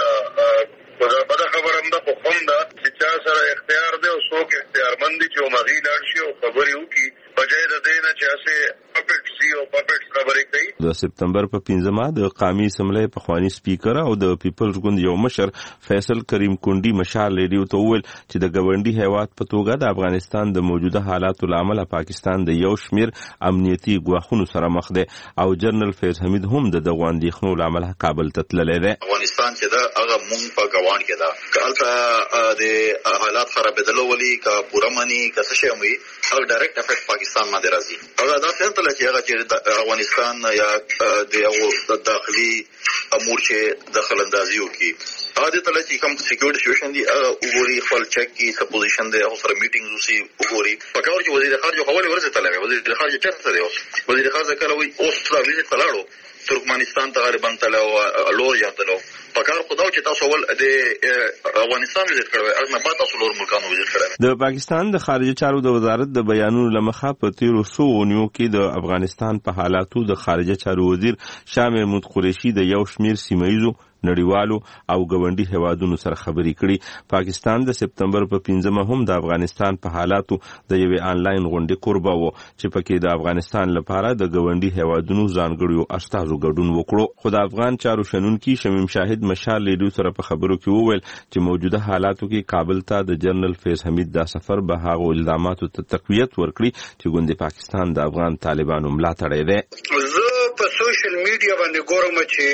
Speaker 16: ده بده خبر هم ده خو خم ده چې چا سره اختیار دی او څوک اختیارمند دي چې مغی لاړ شي او خبرې وکړي بجای د دې نه چې هسې پپټس دي او پپټس خبرې کوي.
Speaker 15: د سپتمبر په 15 د قومي اسمبلی پخوانی سپیکر او د پیپلز ګوند یو مشر فیصل کریم کونډي مشال ریډیو ته وویل چې د ګاونډي هیواد په توګه د افغانستان د موجوده حالاتو له امله پاکستان د یو شمیر امنیتي ګواښونو سره مخ دی او جنرال فیض حمید هم د دغو اندېښنو له امله کابل ته تللی دی.
Speaker 16: افغانستان چې دا هغه مونږ په ګوان کې ده که هلته د حالات خرابېدلو ولي که پوره مني که څه شی هم وي هغه ډایرکټ افیکټ پاکستان باندې راځي. هغه داسې هم تله چې هغه چې د افغانستان یا د هغو داخلي امور چې دخل اندازي وکړي هغه دې تله چې کوم سیکیورټي سچویشن دي هغه وګوري، خپل چک کړي څه پوزیشن دی، هغه سره میټینګ وشي وګوري. پکار چې وزیر خارجه خو ولې ورځ تللی وزیر خارجه چېرته دی؟ وزیر خارجه کله وایي اوس دا ویزیټ ته لاړو ترکمنستان ته غالبا تللی او لور یا تللی پکار خو دا چې تاسو ول د افغانستان وزیټ کړی هغه نه بعد تاسو لور ملکانو وزیټ کړی.
Speaker 15: د پاکستان د خارجه چارو د وزارت د بیانونو له مخه په تیرو څو اونیو کې د افغانستان په حالاتو د خارجه چارو وزیر شاه محمود قریشي د یو شمیر سیمه‌ییزو نړیوالو او ګاونډي هیوادونو سره خبرې کړي. پاکستان د سپتمبر په 15 هم د افغانستان په حالاتو د یوې آنلاین غونډې کوربه و چې پکې د افغانستان لپاره د ګاونډي هیوادونو ځانګړیو استازو ګډون وکړو. خو د افغان چارو شنونکي شمیم شاهد مشال ریډیو سره په خبرو کې وویل چې موجوده حالاتو کې کابل ته د جنرال فیض حمید دا سفر به هغو الزاماتو ته تقویت ورکړي چې ګوند پاکستان د افغان طالبانو ملاتړی دی.
Speaker 16: زه په سوشل میډیا باندې ګورم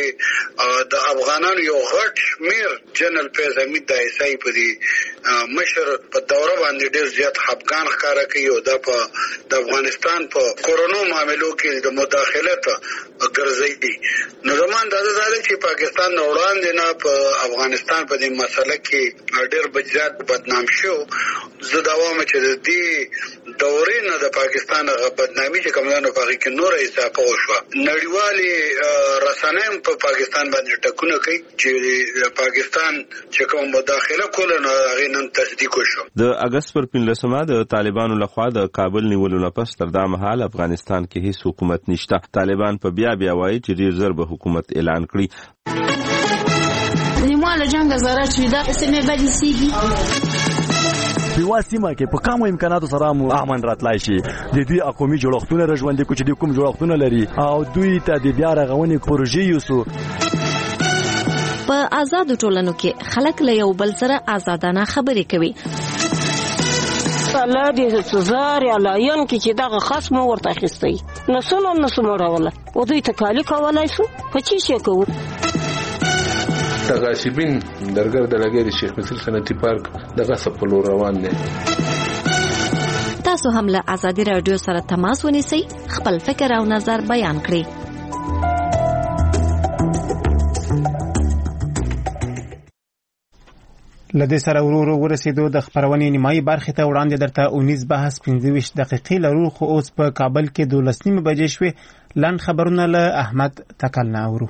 Speaker 16: چې د افغانانو یو غټ شمیر جنرال فیض حمید د ایسای په دې مشر په دوره باندې ډېر زیات خپګان ښکاره کوي او دا په د افغانستان په کورونو معاملو کې د مداخلت ګرځي. نو زمون دا چې پاکستان نه وړاندې نه په افغانستان په دې مسله کې ډېر بجات بدنام شو. زه دا وایم چې د دې دورې نه د پاکستان غو بدنامي چې کومه په هغه کې نور اضافه وشوه. نړیوالې رسنۍ په پاکستان باندې ټکونه کوي چې پاکستان چې کوم مداخله کوله نو هغه نن تصدیق وشو.
Speaker 15: د اگست پر 15 د طالبانو لخوا د کابل نیولو نه پس تر دا مهال افغانستان کې هیڅ حکومت نشته. طالبان په بیا وایي چې ډیر زر به حکومت اعلان کړي.
Speaker 18: نیمه له جنگ زاره چې دا سمې بدې سیږي په واسمه کې په کوم امکاناتو سره مو امن راتلای شي د دې اقومي جوړښتونه رژوندې کوي چې د کوم جوړښتونه لري او دوی ته د بیا رغونې پروژې یوسو.
Speaker 7: په آزاد ټولنو کې خلک له یو بل سره آزادانه خبرې کوي.
Speaker 19: الله دې سزار یا لاین کې چې دغه خاص مو ورته اخیستی نسو مروله او دوی تکالی کولای شو په چی شي کوو.
Speaker 20: تغاشبین درګر د لګید شیخ مسیل صنعتي پارک دغه سپلو روان دي.
Speaker 7: تاسو هم له آزادي رادیو سره تماس ونیسئ، خپل فکر او نظر بیان کړئ.
Speaker 2: لدې سره ورو ورسېدو د خبرونې نیمایي برخې ته وړاندې درته 19 بحث 25 دقیقې لرو، خو اوس په کابل کې 12 بجې شوې. لاند خبرونه له احمد تکل نه اورو.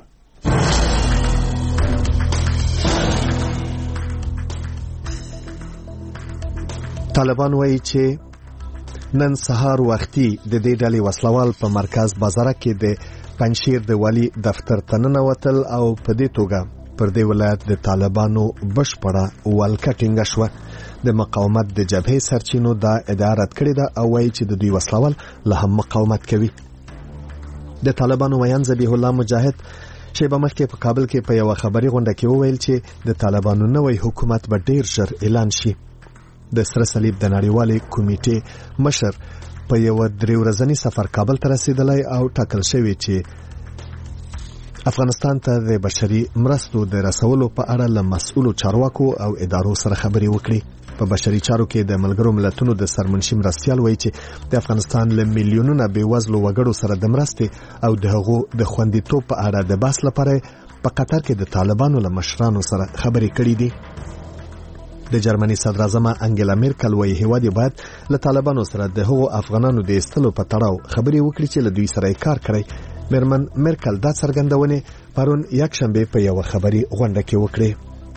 Speaker 1: طالبان وایي چې نن سهار وختي د دې ډلې وسلوال په مرکز بازار کې د پنځشیر د والی دفتر ته ننوتل او په دې توګه پر دې ولایت د طالبانو بشپړه ولکه ټینګه شوه. د مقاومت د جبهې سرچینو دا ادعا رد کړې ده او وایي چې د دوی وسلوال لا هم مقاومت کوي. د طالبانو ویان ذبیح الله مجاهد شیبه مخکې په کابل کې په یو خبري غونډه کې وویل چې د طالبانو نوې حکومت به ډیر ژر اعلان شي. د سره صلیب د نړیوالې کمیټې مشر په یو 3 ورځنی سفر کابل ته رسیدلی او ټاکل شوی چې افغانستان ته د بشري مرستو د رسولو په اړه له مسؤلو چارواکو او ادارو سره خبرې وکړي. په بشري چارو کې د ملګرو ملتونو د سرمنشي مرستيال وایي چې د افغانستان له میلیونونو بیوزلو وګړو سره د مرستې او د هغو د خوندیتوب په اړه د بحث لپاره په قطر کې د طالبانو له مشرانو سره خبرې کړې دي. د جرمني صدر اعظم انګلا میرکل وایي هیواد باید له طالبانو سره د هغو افغانانو د ایستلو په تړاو خبرې وکړي چې له دوی سره کار کوي. میرمن میرکل دا څرګندونه پرون یکشنبه په یو خبري غونډه کې وکړه.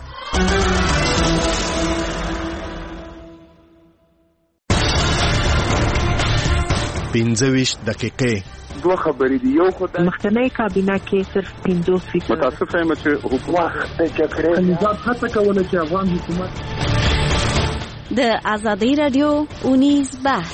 Speaker 1: 25 دقیقې
Speaker 21: دوه خبرې دي. یو خدای
Speaker 22: مخکنی کابینه کې صرف 50 فیصد
Speaker 21: متاسف یم چې حکومت جګړه نظام هڅه کوله چې افغان حکومت
Speaker 7: د آزادۍ رادیو 19 بحث.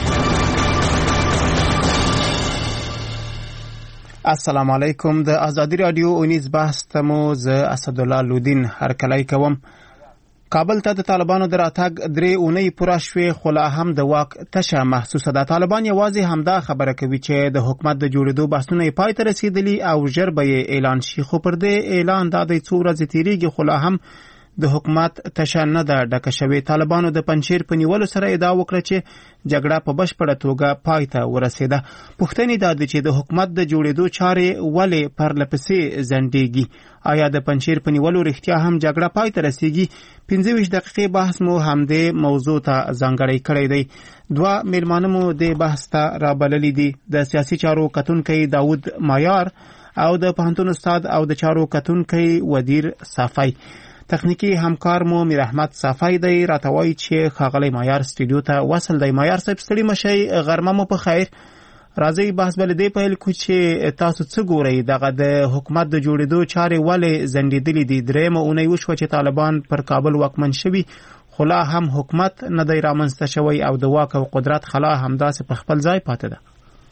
Speaker 2: السلام علیکم. د آزادۍ رادیو 19 بحث ته مو زه اسد الله لودین هرکلی کوم. کابل ته د طالبانو د راتګ 3 اونۍ پوره شوې، خو لا هم د واک تشه محسوسه ده. طالبان یوازې همدا خبره کوي چې د حکومت د جوړېدو بحثونه یې پای ته رسېدلي او ژر به یې اعلان شي، خو پر دې اعلان دا د څو ورځې تېرېږي خو لا هم د حکومت تشه نه ده ډکه شوې. طالبانو د پنځشیر په نیولو سره ادعا وکړه چې جګړه په بشپړه توګه پای ته ورسېده. پوښتنې دا دي چې د حکومت د جوړېدو چارې ولې پرلپسې ځنډېږي؟ آیا د پنځشیر په نیولو رښتیا هم جګړه پای ته رسېږي؟ 25 دقیقې بحث مو همدې موضوع ته ځانګړی کړی دی. 2 میلمانه مو د بحث ته رابللي دي، د سیاسي چارو کتونکی داود مایار او د پوهنتون استاد او د چارو کتونکی ودیر صافی. تخنیکی همکار مو میر احمد صافی دی. راته وایي چې ښاغلی مایار سټوډیو ته وصل دی. مایار صاحب ستړي مشئ، غرمه مو په خیر. راځئ بحث بل دې پیل کو چې تاسو څه ګورئ دغه د حکومت د جوړېدو چارې ولې ځنډېدلې دي؟ 3 اونۍ وشوه چې طالبان پر کابل واکمن شوي، خو لا هم حکومت نه دی رامنځته شوی او د واک او قدرت خلا همداسې په خپل ځای پاتې ده.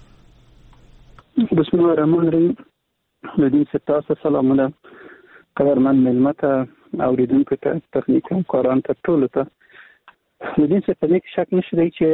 Speaker 21: بسم الله الرحمن الرحیم. د دې ستاسو سلامونه قدرمن ملمت اوریدونکو ته، تخنیک همکاران ته، ټولو ته. د دې څه په کې شک نشته چې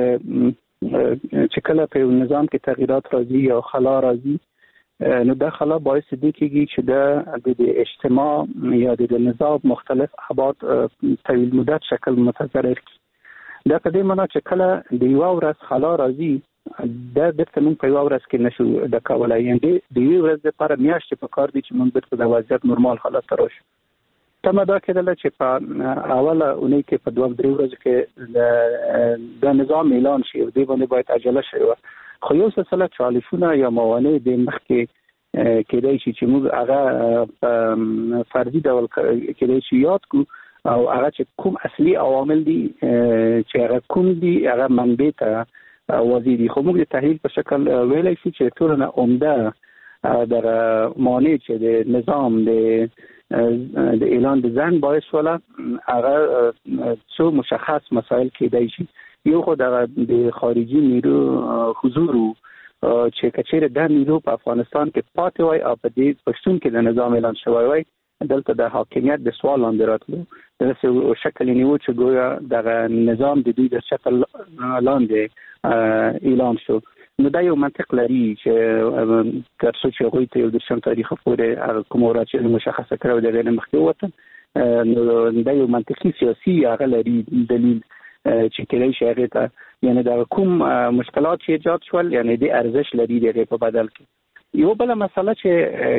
Speaker 21: کله په نظام کې تغییرات راځي یا خلا راځي، نو دا خلا باعث دي کېږي چې د اجتماع یا د نظام مختلف ابعاد طویل مدت شکل متضرر کړي. دا په دې معنی چې کله د یو ورځ خلا راځي دا درته موږ په یو ورځ کې نشو د کولای، یعنی د یو ورځ لپاره میاشتې په کار دي چې موږ بیرته د وضعیت نورمال حالت ته راشو. تمه دا کېدله چې په اوله اونۍ کې په 2-3 ورځو کې د نظام اعلان شي او دې باندې باید عجله شي. خو یو سلسله چالشونه یا موانع د مخ کې کېدای شي چې موږ هغه فردي ډول کېدای شي یاد کو او هغه چې کوم اصلي عوامل دي چې هغه کوم دي هغه منبع ته وزي دي. خو موږ د تحلیل په شکل ویلای شي چې ټولنه عمده د مانع چې د نظام د د اعلان د ځنډ باعث ولا هغه څو مشخص مسائل کېدای شي. یو خو د خارجي نیرو حضور چې کچېره د نیرو په افغانستان کې پاتې وای او په دې پښتون کې د نظام اعلان شوی وای دلته د حاکمیت د سوال لاندې راتلو د شکل نیو چې ګویا د نظام د دوی د شکل لاندې اعلان شو. نو دا یو منطق لري چې تر څو چې هغوی ته یو د شم تاریخ پورې کوم ورځ چې مشخصه کړو د غیر مخکې وته نو دا یو منطقي سیاسي هغه لري دلیل چې کله شي هغه ته یعنی دا کوم مشکلات چې ایجاد شول یعنی د ارزش لري دغه په بدل کې. یو بل مسله چې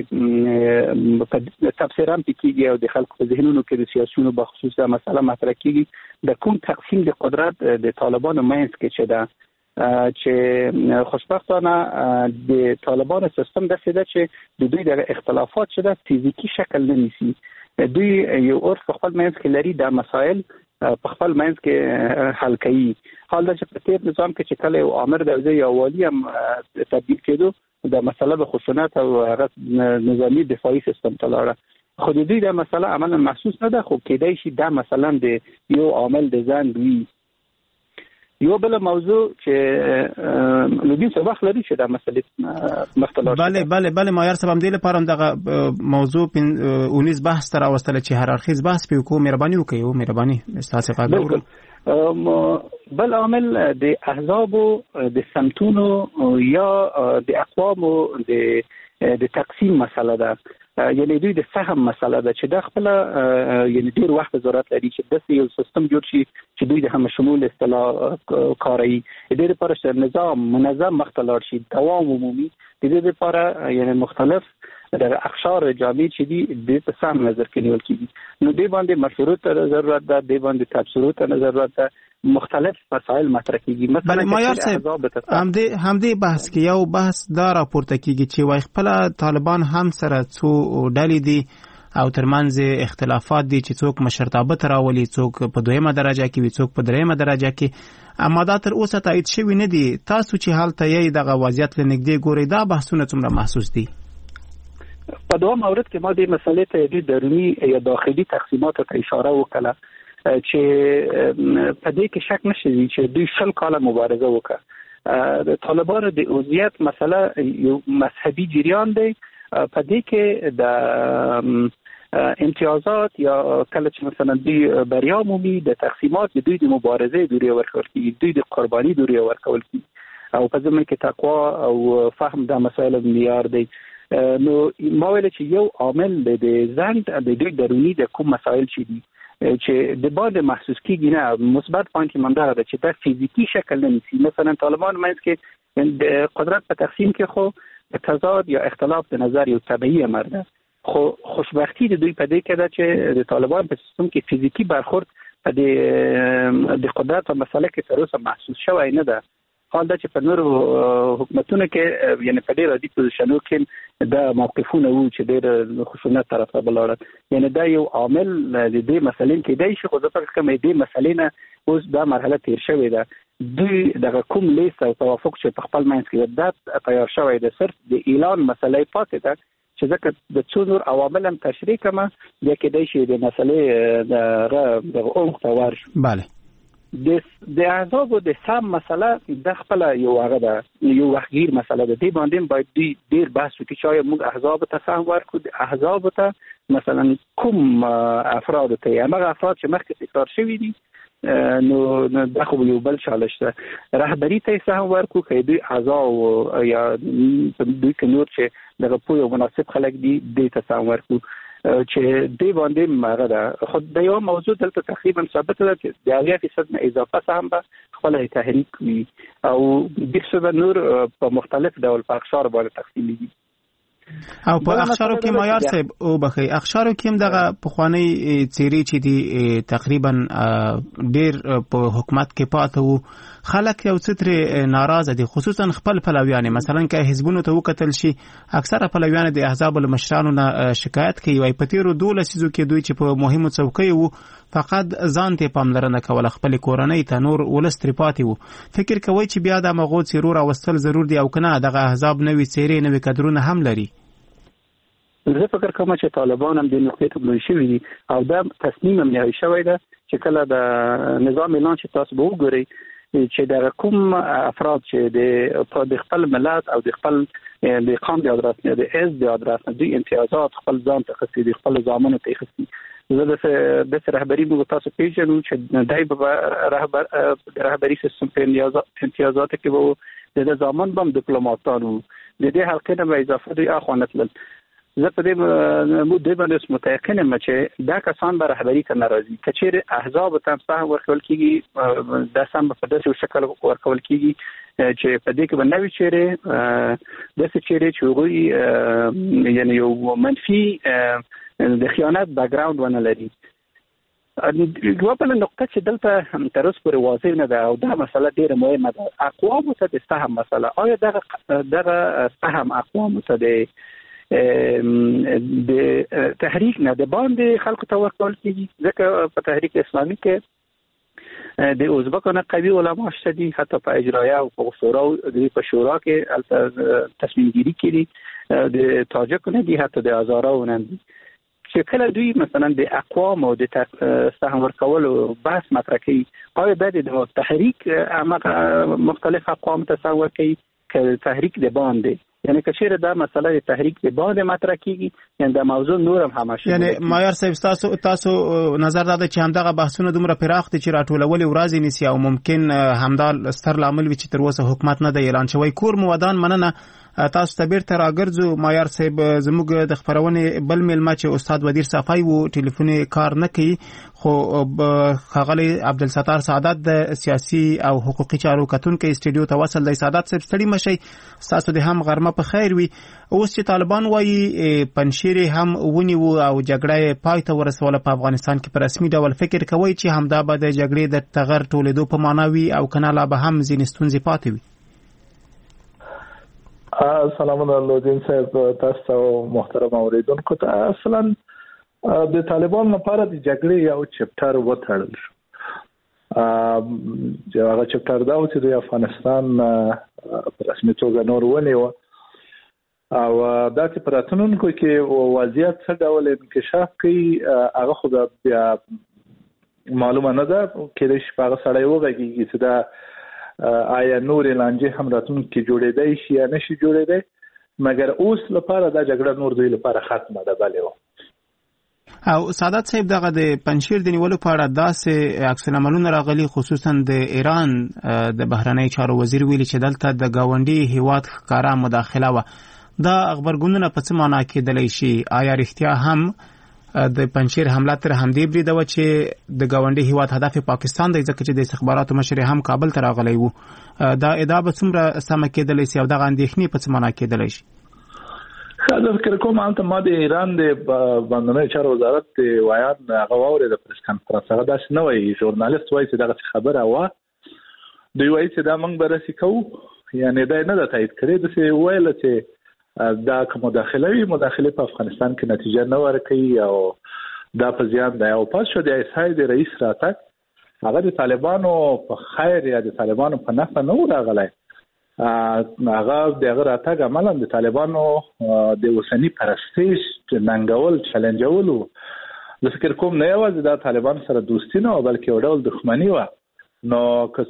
Speaker 21: تفسیرام کیږي او د خلکو په ذهنونو کې د سیاسيونو په خصوص دا مسله مطرح کیږي د کوم تقسیم د قدرت د طالبانو مینس کې چې دا چې خوشبختانه د طالبانو سیستم د څه چې د دوی د اختلافات چې د فزیکی شکل نه نیسي. دوی یو عرف خپل مینس کې لري د مسائل په خپل مینس کې حل کوي. حال دا چې په تیر نظام کې چې کله یو امر د وزیر یا والی هم تطبیق کېدو د مسله به خشونت او هغه نظامی دفاعي سیستم ته لاړه. خو د دې د مسله عملا محسوس نه ده خو کېدای شي دا مثلا د یو عامل د ځان وي. یو بل موضوع چې لږی څه وخت لري چې دا مسله مختلف
Speaker 2: بله مایار صاحب هم دې لپاره هم دغه موضوع 19 بحث تر اوستل چې هر اړخیز بحث په کوم مهرباني وکړو مهرباني تاسو قاعده
Speaker 21: بل عامل د احزابو د سمتونو یا د اقوامو د تقسیم مسله ده یعنی دوی د فهم مسله ده چې د خپل یعنی ډیر وخت ضرورت لري چې د یو سیستم جوړ شي چې دوی د هم شمول اصطلاح کاری د دې لپاره چې نظام منظم مختلف شي دوام عمومي د دې لپاره یعنی مختلف د اقشار جامع چې دي د سم نظر کې نیول کیږي. نو دې باندې مشروط ضرورت ده دې باندې تبصرو ته ضرورت ده مختلف مسائل مطرح کیږي.
Speaker 2: مثلا مایار صاحب همدې بحث کې یو بحث دا راپورته کیږي چې وای خپل طالبان هم سره څو ډلې دي او ترمنځ اختلافات دي چې څوک مشرتابه راولي څوک په دویمه درجه کې وي څوک په دریمه درجه کې اما دا تر اوسه تایید شوی نه دي. تاسو چې حالت یې دغه وضعیت لنګدې ګوري دا بحثونه څومره محسوس دي؟
Speaker 21: په دوه مورد کې ما دې مسلې ته د درونی یا داخلي تقسیمات ته اشاره وکړه چې په دې کې شک نشي چې دوی 20 کاله مبارزه وکړه. د طالبانو د عضویت مسله یو مذهبي جریان دی. په دې کې د امتیازات یا کله چې مثلا دوی بریا مومي د تقسیمات د دوی د مبارزه دوری ورکول کیږي دوی د قرباني دوری ورکول کیږي او په ځمن کې تقوا او فهم د مسایل معیار دی. نو ما ویل چې یو عامل د ځند د دوی درونی د کوم مسایل شي دي چې د باندې محسوس کیږي نه مثبت پوینټ منده ده چې د فزیکی شکل نه نیسي. مثلا طالبان مینس کې د قدرت په تقسیم کې خو تضاد یا اختلاف د نظر یو طبيعي امر ده خو خوشبختی د دوی په دې کې ده چې د طالبان په سیستم کې فزیکی برخورد په د قدرت په مسله کې تر اوسه محسوس شوی نه ده. حال دا چې په نورو حکومتونو کې یعنی په ډېر عادي پوزیشنو کې د موقفونه وو چې ډېر خشونت طرف ته بلاړل. یعنی دا یو عامل د دې مسلې کې دی چې خو د فکر کوم دې مسلې نه اوس دا مرحله تیر شوې ده. دوی د کوم لیست او توافق چې په خپل منځ کې دا تیار شوی ده صرف د اعلان مسلې پاتې ده چې ځکه د څو نور عوامل هم تشریح کما یا کې دی چې د مسلې د اوخته ورش.
Speaker 2: بله
Speaker 21: د احزابو د سم مسله د خپل یو هغه ده یو وحګیر مسله ده. دې باندې باید ډیر بحث وکړي چې موږ احزاب ته سم ورکو د احزاب ته مثلا کوم افراد ته هغه افراد چې مخکې تکرار شوي دي نو دا خو یو بل چالش ده. رهبری ته سم ورکو کې دوی اعضا یا دوی کنور چې دغه پوی مناسب خلک دي دې ته سم ورکو چې دی باندې ماغه ده. خود د یو موضوع دلته تقریبا ثابت ده چې د 80% نه اضافه هم به خپل تحریک وي او د څه نور په مختلف ډول په اقشار باندې تقسیم دي
Speaker 2: او په اخشارو کې معیار صاحب او بخي اخشارو کې هم دغه پخوانی چیرې چې دي تقریبا ډیر په حکومت کې پاتې وو خلک یو څتر ناراضه دي خصوصا خپل پلویان مثلا که حزبونو ته وکتل شي اکثره پلویان د احزاب المشرانو نه شکایت کوي وای په تیرو 12 سيزو کې دوی چې په مهمو څوکۍ وو فقط ځان ته پاملرنه کوله خپل کورنۍ ته نور ولستری پاتې وو. فکر کوي چې بیا د مغو ضرور او وصل ضرور دي او کنه دغه احزاب نوې چیرې نوې کډرونه هم لري.
Speaker 21: زه فکر کوم چې طالبان هم د نقطې ته بلوي شوي دي او دا تصمیم هم نهایی شوی ده چې کله د نظام اعلان چې تاسو به وګورئ چې د کوم افراد چې د خپل ملت او د خپل د قوم د ادرس نه د اس د ادرس نه د امتیازات خپل ځان ته خسي د خپل ځامن ته خسي زه د رهبری موږ تاسو پیژنو چې دای په رهبری سیستم په امتیازات کې وو د ځامن بم ډیپلوماټانو د دې حلقې نه اضافه دی اخوانتل زه په دې مو باندې متأکد یم چې دا کسان به رهبری ته ناراضي کچېر احزاب ته سهم ورکول کیږي د سم په داسې شکل ورکول کیږي چې په دې کې باندې چیرې د څه چیرې چې وګوري یعنی یو منفي د خیانت بیک ګراوند ونه لري یو بل نقطه چې دلته تر اوسه پورې واضح نه ده او دا مسله ډیره مهمه ده اقوام ته د سهم مسله آیا دغه سهم اقوام ته د تحریک نه د باندې خلکو ته ورکول کیږي ځکه په تحریک اسلامي کې د ازبکانو قوي علما شته دي حتی په اجرایه او په شورا کې تصمیم گیری کړي د تاجکو نه دي حتی د هزارو نه دي چې کله دوی مثلا د اقوام او د سهم ورکولو بحث مطرح کوي آیا باید د تحریک مختلف اقوام ته سهم ورکوي که تحریک د باندې یعنی که چیرې دا مسله د تحریک د باندې مطرح کیږي یعنی د موضوع نور هم هماشه
Speaker 2: یعنی مایار صاحب تاسو نظر دا چې همدغه بحثونه دومره پراخ دي چې راټولول ورځ نیسي او ممکن همدا ستر لامل وي چې تر اوسه حکومت نه دی اعلان شوی کور مودان مننه تاسو ته بیرته راګرځو مایار صاحب زموږ د خبرونې بل میلمه چې استاد ودیر صافی وو ټلیفون کار نه کوي خو ښاغلی عبدالستار سعادت د سیاسي او حقوقي چارو کتونکو استودیو ته وصل دی سعادت صاحب ستړي مشي تاسو د هم غرمه په خیر وي اوس چې طالبان وایي پنشیر هم ونیو او جګړه پای ته ورسوله په افغانستان کې په رسمي ډول فکر کوي چې همدا به د جګړې د تغیر ټولېدو په معنا وي او کنه لا به هم ځینې ستونزې پاتې وي
Speaker 3: سلامونه لودین صاحب تاسو محترم اوریدونکو ته اصلا د طالبان لپاره د جګړې یو چپټر وټړل شو چې هغه چپټر دا و چې د افغانستان په رسمي توګه نور ونیو او دا چې په راتلونکو کې وضعیت څه ډول انکشاف کوي هغه خو بیا معلومه نه ده کېدای شي هغه سړی وغږیږي چې دا آیا نور لانجې هم راتلونکي کې جوړېدای شي یا نشي جوړېدای مګر اوس لپاره دا جګړه نور دوی لپاره ختمه ده بلې
Speaker 2: او سعادت صاحب دغه د پنشیر د نیولو په اړه داسې عکس العملونه راغلي خصوصا د ایران د بهرنی چارو وزیر ویلي چې دلته د گاونډي هیواد ښکارا مداخله و دا خبرګونونه په څه معنا کېدلی شي آیا رښتیا هم د پنشیر حمله تر همدې بریده و چې د گاونډي هیواد هدف پاکستان دی ځکه چې د استخباراتو مشر هم کابل ته راغلی وو دا ادعا به څومره سمه کېدلی شي او دغه اندېښنې په څه معنا کېدلی شي
Speaker 3: زه فکر کوم هلته ما د ایران د بهرنیو چارو وزارت د ویان هغه واورېده پریس کنفرانس هغه داسې نه وایي ژورنالیست وایي چې دغسې خبره وه دوی وایي چې دا موږ به رسې کوو یعنې دا یې نه ده تایید کړې داسې وویله چې دا که مداخله وي مداخله په افغانستان کې نتیجه نه ورکوي او دا په زیان دی او پاس شو د ایسای د رئیس راتګ هغه د طالبانو په خیر یا د طالبانو په نفع نه و راغلی هغه دغه راتګ عملا د طالبانو د اوسني پرستیژ ننګول چلنجول زه فکر کوم نه یوازې دا طالبان سره دوستي نه بلکې یو ډول دښمني وه نو که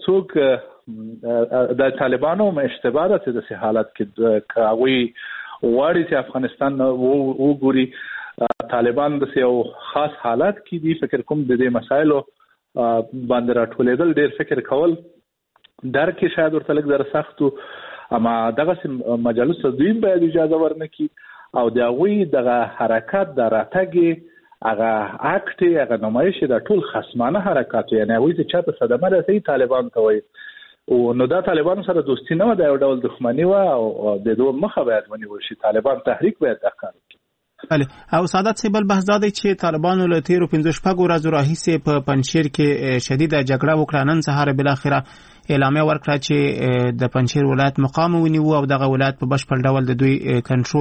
Speaker 3: څوک د طالبانو اشتباه ده چې داسې حالت کې که هغوی غواړي چې افغانستان وګوري طالبان داسې یو خاص حالت کې دي فکر کوم د دې مسایلو باندې راټولېدل ډېر فکر کول درک شاید ورته لږ در سخت اما دغسې مجالس ته دوی باید اجازه ورنکړي او د هغوی دغه حرکت د راتګ هغه اکټ هغه نمایش د ټول خصمانه حرکت یعنی هغوی چې چاته صدمه رسوي طالبان ته وایي نو دا طالبانو سره دوستي نه وه دا یو ډول دښمني وه او د دوی مخه باید ونیول شي طالبان تحریک باید دا کار وکړي
Speaker 2: بله او سعادت صاحب بل بحث دا دی چې طالبانو له تیرو 15 ورځو راهیسې په پنجشیر کې شدیده جګړه وکړه نن سهار بالاخره اعلامیه ورکړه چې د پنجشیر ولایت مقام ونیو او دغه ولایت په بشپړ ډول د دوی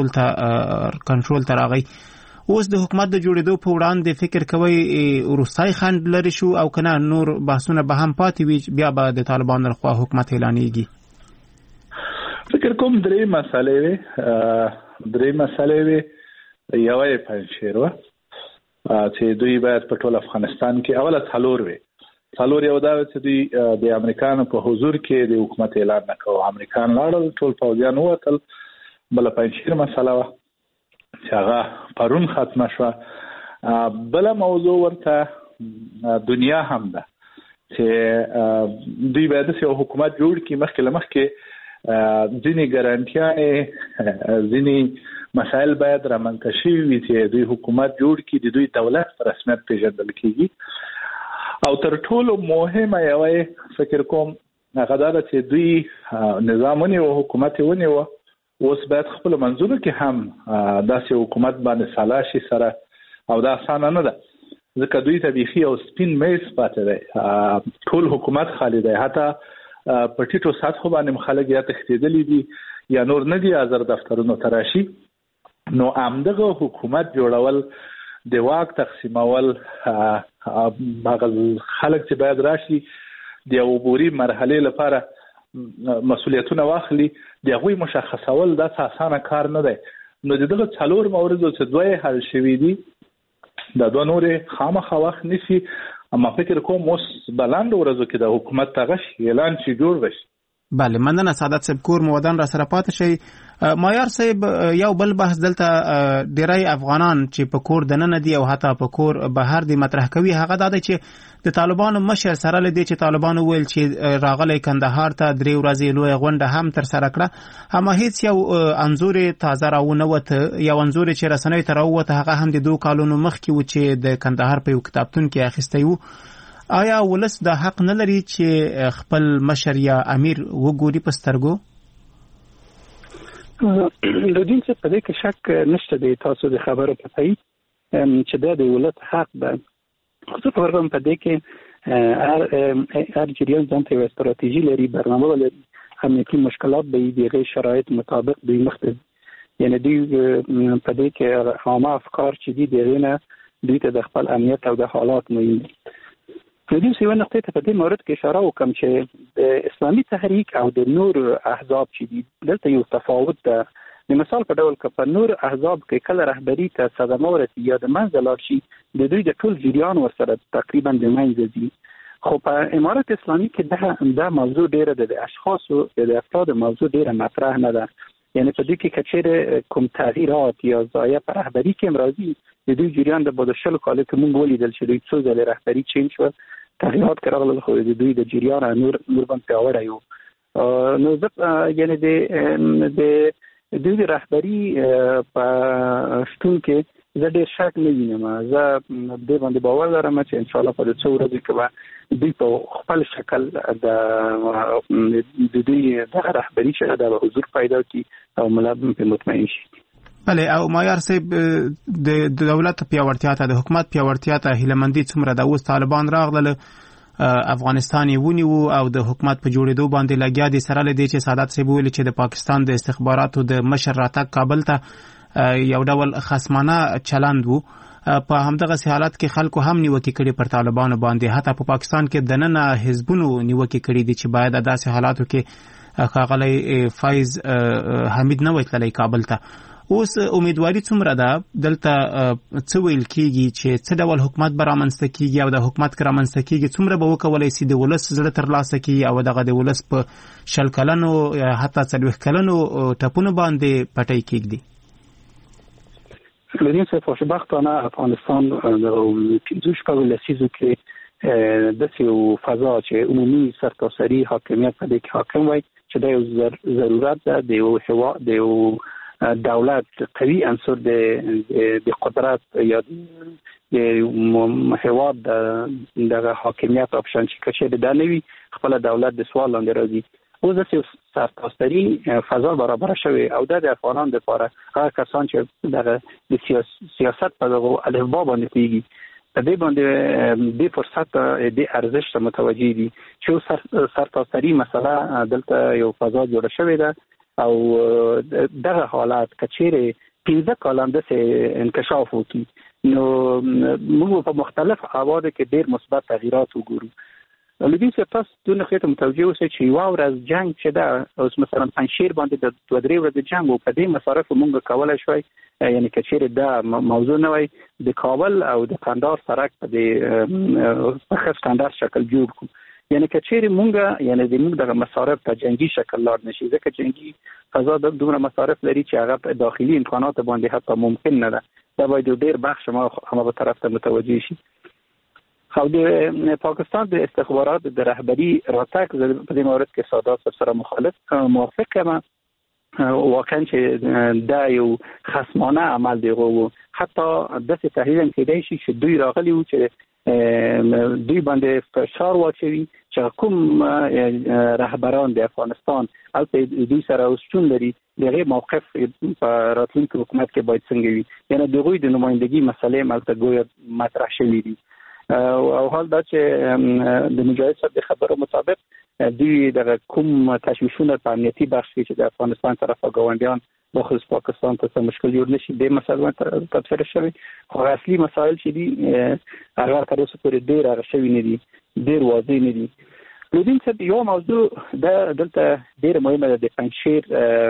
Speaker 2: کنټرول ته راغی اوس د حکومت د جوړېدو په وړاندې فکر کوي وروستی خنډ لري شو او کنه نور بحثونه به هم پاتې وي بیا به د طالبانو لخوا حکومت اعلانېږي
Speaker 3: فکر کوم درې مسالې وي یوه پنځشیر و چې دوی باید په ټول افغانستان کې اوله څلور وي. څلور یو دا چې دوی د امریکانو په حضور کې د حکومت اعلان نکوه. امریکان لاړل، ټول پوځیان ووتل. بله پنځشیر مسله وه چې هغه پرون ختمه شوه. بله موضوع ورته دنیا هم ده چې دوی باید داسې یو حکومت جوړ کړي مخکې له مخکې ځینې ګارانټیانې ځینې مسایل باید رامنځته شوي وي چې دوی حکومت جوړ کړي، د دوی دولت په رسمیت پیژندل کېږي. او تر ټولو مهمه یوه فکر کوم هغه دا ده چې دوی نظام ونیوه، حکومت یې ونیوه، اوس باید خپلو منځونو کې هم داسې حکومت باندې سلا شي سره، او دا اسانه نه ده ځکه دوی ته بیخي یو سپین میز پاتې دی. ټول حکومت خالی دی، حتی په ټیټو سطحو باندې خلک یا تښتېدلي دي یا نور نه دي حاضر دفترونو ته راشي. نو همدغه حکومت جوړول، د واک تقسیمول، هغه خلک چې باید راشي د یو عبوري مرحلې لپاره مسؤلیتونه واخلي، د هغوی مشخصول دا اسانه کار نه دی. نو دغه څلور موردو چې دوی حل شوي دي دا دوه نورې خامخا وخت نیسي. اما فکر کوم اوس بلند ورځو کې د حکومت تغش اعلان شي جوړ بشي.
Speaker 2: بله، مننه سعادت صاحب، کور مودان را سره پاتې شي. مایار صاحب، یو بل بحث دلته ډیری افغانان چې په کور دننه دي او حتی په کور بهر دي مطرح کوي، هغه دا دی چې د طالبانو مشر سره له دې چې طالبانو ویل چې راغلی کندهار ته 3 ورځې لویه غونډه هم تر سره کړه، اما هیڅ یو انځور تازه راونه وته. یو انځور چې رسنیو ته راووته هغه هم د 2 کالونو مخکې و چې د کندهار په یو کتابتون کې اخیستی و. آیا ولس د حق نه لري چې خپل مشر یا امیر وګوري په سترګو؟
Speaker 21: د دې څه په دې کې شک نشته دی. تاسو د خبرو په تایید چې د ولس حق ده. خصوصا ورغم په دې کې هر جریان ځانته یو استراتیژي لري، برنامه لري، امنیتي مشکلات به د غیر شرایط مطابق دوی مخته، یعنی دوی په دې کې عامه افکار چې دي دغه دوی ته د خپل امنیت او د حالات مهم دي. د دې څه ونه په دې مورد کې اشاره وکم چې د اسلامي تحریک او د نور احزاب چې دي دلته یو تفاوت ده. د مثال په ډول کې په نور احزاب کې کله رهبری ته صدمه ورسي یا د منځ لاړ شي، د دوی د ټول جریان ورسره تقریبا د منځ دي. خو په امارت اسلامي کې دا موضوع ډیره د اشخاصو د افراد موضوع ډیره مطرح نه ده. یعنی په دې کې کچېره کوم تغییرات یا ضایع پر رهبری کې امراضي د دوی جریان د بدشل کال کې مونږ ولیدل چې دوی څو ځله رهبری چینج شو، تغییرات کراغله، خو د دوی د جریان نور باندې پیاوړی یو. نو زه یعنی د دوی رهبری په شتون کې زه ډېر شک نه وینم. زه دې باندې باور لرم چې ان شاء الله په څو ورځې کې به دوی په خپل شکل د دوی د رهبری چې د حضور پیدا کړي او ملت په مطمئن شي.
Speaker 2: بله، او مایار صاحب، د دولت پیاوړتیا ته، د حکومت پیاوړتیا ته هیلهمندي څومره ده؟ اوس طالبان راغله، افغانستان یې ونیو او د حکومت په جوړېدو باندې لګیا دي، سره له دې چې سعادت صاحب ویلي چې د پاکستان د استخباراتو د مشر راتګ کابل ته یو ډول خصمانه چلند وو. په همدغه حالت کې خلکو هم نیوکې کړي پر طالبانو باندې، حتی په پاکستان کې دننه حزبونو نیوکې کړي دي چې باید داسې حالاتو کې ښاغلی فایز حمید نه وای تللی کابل ته. اوس امیدواري څومره ده دلته څه ویل کېږي چې څه ډول حکومت به رامنځته کېږي او د حکومت که رامنځته کېږي څومره به وکولی شي د ولس زړه ترلاسه کړي او دغه د ولس په 20 کلنو حتی 40 کلنو ټپونو باندې پټۍ کېږدي؟
Speaker 21: لدین څه خوشبختانه افغانستان د 15 لسیزو کې داسې یو فضا چې عمومي سرتاسري حاکمیت په دې کې حاکم وای چې دا یو ضرورت ده د یو هیواد د یو دولت قوي عنصر د قدرت یا د هیواد د حاکمیت اپشن چې کچې د نوي خپل دولت د سوال لاندې راځي. اوس د سرتاسري فضا برابر شوی او د افغانانو لپاره هغه کسان چې د سیاست په دغه الهبا باندې پیږي په دې باندې د فرصت د ارزښت متوجي دي چې سرتاسري مسله دلته یو فضا جوړه شوې ده او دغه حالات کچېره 15 کال د انکشاف وکړي نو موږ په مختلف اوادو کې ډېر مثبت تغیرات وګورو. لدی څه تاسو دونه خېټه متوجه اوسئ چې یو ورځ جنگ چې دا اوس مثلا پنځشیر باندې د 2-3 ورځې جنگ او په دې مصارف موږ کولای شوي یعنی کچېره دا موضوع نه وای د کابل او د قندهار سرک په دې په ستاندارد شکل جوړ کو یعنی کچېره موږ یعنی د موږ د مصارف په جنگي شکل لاړ نشي ځکه جنگي فضا د دومره مصارف لري چې هغه په داخلي امکانات باندې حتی ممکن نه ده دا باید ډېر بخش ما په طرف ته متوجه شي. خو د پاکستان د استخبارات د رهبری راتګ په دې مورد کې سادات سره موافق کما واقعا چې دا یو خصمانه عمل دی وو حتی د تحلیل کېدای شي چې دوی راغلي وو چې دوی باندې فشار واچوي چې کوم رهبران د افغانستان او دوی سره اوسچون لري دغه موقف په راتلونکي حکومت کې باید څنګه وي یعنی دغه د نمائندګي مسلې ملته ګویا مطرح شوې دي او حال دا چې د مجاهد صاحب د خبرو مطابق دوی د کوم تشویشونه په امنیتي بخش کې چې د افغانستان طرفه ګاونډیان بخصوص پاکستان ته مشکل جوړ نشي د مسلې تفسیر شوی خو اصلي مسائل چې دي هغه تر اوسه پورې ډېر هغه شوی نه دي ډېر واضح نه دي. لودین څه یو موضوع دلته ډېر مهمه ده د پنځشیر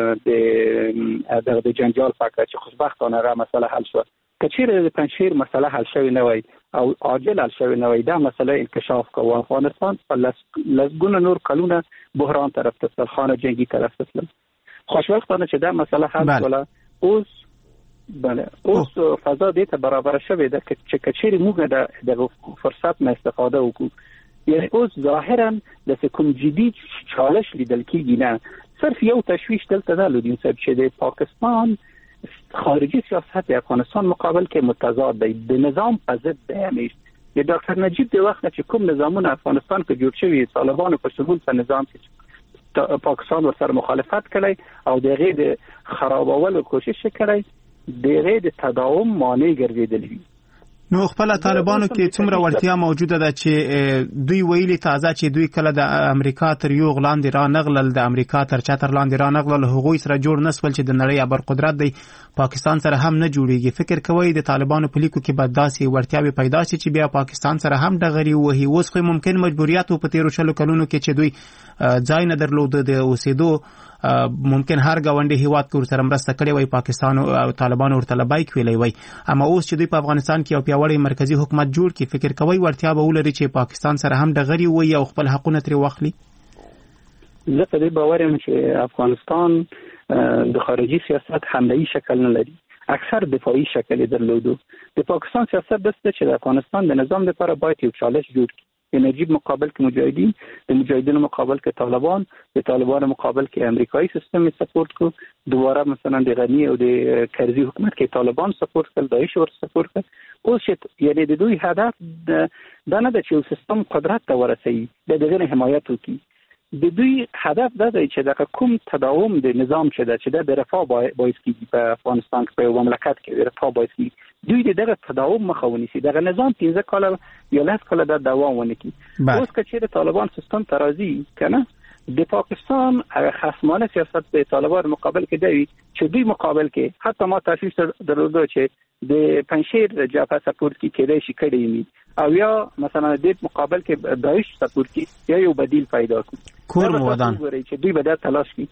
Speaker 21: د جنجال فقط چې خوشبختانه را مسله حل شو کچېره د پنځشیر مسله حل شوی نه وای او عاجل حل شوی نه وای دا مسله انکشاف کوي افغانستان په لسګونه نور کلونه بحران طرف ته سرخانه جنگي طرف ته تلل خوشبختانه چې دا مسله حل شوله اوس فضا دې ته برابر شوی ده چې کچېره موږ د فرصت نه استفاده وکړو یعنی اوس ظاهرا د کوم جدید چالش لیدل کېږي نه صرف یو تشویش دلته نه لودین صاحب چې د پاکستان خارجي سیاست افغانستان مقابل کې متضاد دی د نظام په ضد دی همیش د ډاکټر نجیب د وخت چې کوم نظامونه افغانستان کې جوړ شوي طالبانو په شمول په نظام کې پاکستان ورسره مخالفت کړي او دغه د خرابولو کوشش کړي دغه د تداوم مانع ګرځیدلی.
Speaker 2: نو خپل طالبانو کې څومره ورتیا موجوده ده چې دوی ویلي تازه چې دوی کله د امریکا تر یو غلاندې را نغلل د امریکا تر چتر لاندې را نغلل هغوی سره جوړ نسول چې د نړۍ ابر قدرت دی پاکستان سره هم نه جوړیږي فکر کوي د طالبانو په لیکو کې بعد داسې ورتیاوي پیدا شي چې بیا پاکستان سره هم ډغري وهي اوس خو ممکن مجبوریت په 13 کلونو کې چې دوی ځای نه درلود د اوسېدو ممکن هر گاونډي هیواد کې ورسره مرسته کړې وای پاکستان او طالبان ورته لبیک ویلې وای اما اوس چې دوی په افغانستان کې یو پیاوړی مرکزی حکومت جوړ کړي فکر کوي ورتیا به ولري چې پاکستان سره هم ډغري وي او خپل حقونه ترې واخلي.
Speaker 21: زه په دې باور یم چې افغانستان د خارجي سیاست حمله‌ای شکل نه لري اکثر دفاعي شکل درلودو د پاکستان سیاست دسته چې د افغانستان د نظام لپاره باید یو چالش جوړ کړي نجیب مقابل کې مجاهدین د مجاهدینو مقابل کې طالبان د طالبانو مقابل کې امریکایي سیستم سپورټ کو دوباره مثلا د غنی او د کرزي حکومت کې طالبان سپورټ کړ داعش ور سپورټ کړ اوس یعنی د دوی هدف دا نه د چې سیستم قدرت ته ورسوي د دغه حمایت وکړي د دوی هدف دا دی چې د کوم تداوم د نظام چې د رفاه باعث کیږي په افغانستان کې په مملکت کې د رفاه باعث کیږي دوی دغه تداوم مخه ونیسي دغه نظام 15 کال یا 10 کال د دوام ونکړي اوس چې طالبان سیستم ترازی کنه د پاکستان خصمانه سیاست په طالبان مقابل کې دی چې دوی مقابل کې حتی ما تاسیس درلوده چې د پنځشیر جبهه سپورټ کې کېدای شي کړي او یا مثلا د مقابل کې داعش سپورټ کې یا یو بدیل پیدا
Speaker 2: کور مودان
Speaker 21: چې دوی به د تلاش کوي.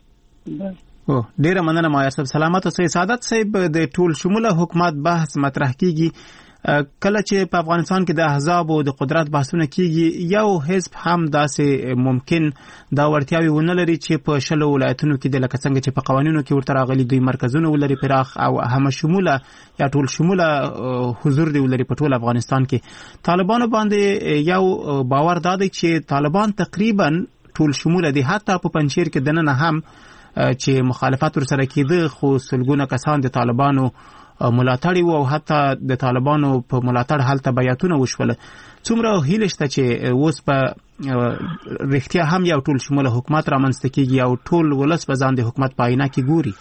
Speaker 2: ډیره مننه مایا صاحب سلامت اوسئ. سعادت صاحب د ټول شموله حکومت بحث مطرح کیږي کله چې په افغانستان کې د احزاب او د قدرت بحثونه کیږي یو حزب هم داسې ممکن دا ورتیاوي ونه لري چې په شلو ولایتونو کې د لکه څنګه چې په قوانینو کې ورته راغلي دوی مرکزونه ولري پراخ او هم شموله یا ټول شموله حضور دی ولري په ټول افغانستان کې طالبانو باندې یو باور دادی چې طالبان تقریبا ټول شموله دي حتی په پنځیر کې دنه هم چې مخالفت ورسره کېده خو سلګونه کسان د طالبانو ملاتړي او حتی د طالبانو په ملاتړ حالت بیاتونه وشول څومره هیله شته چې اوس په رښتیا هم یو ټول شموله حکومت رامنځته کیږي او ټول ولس په ځان د حکومت په آینه کې ګوري.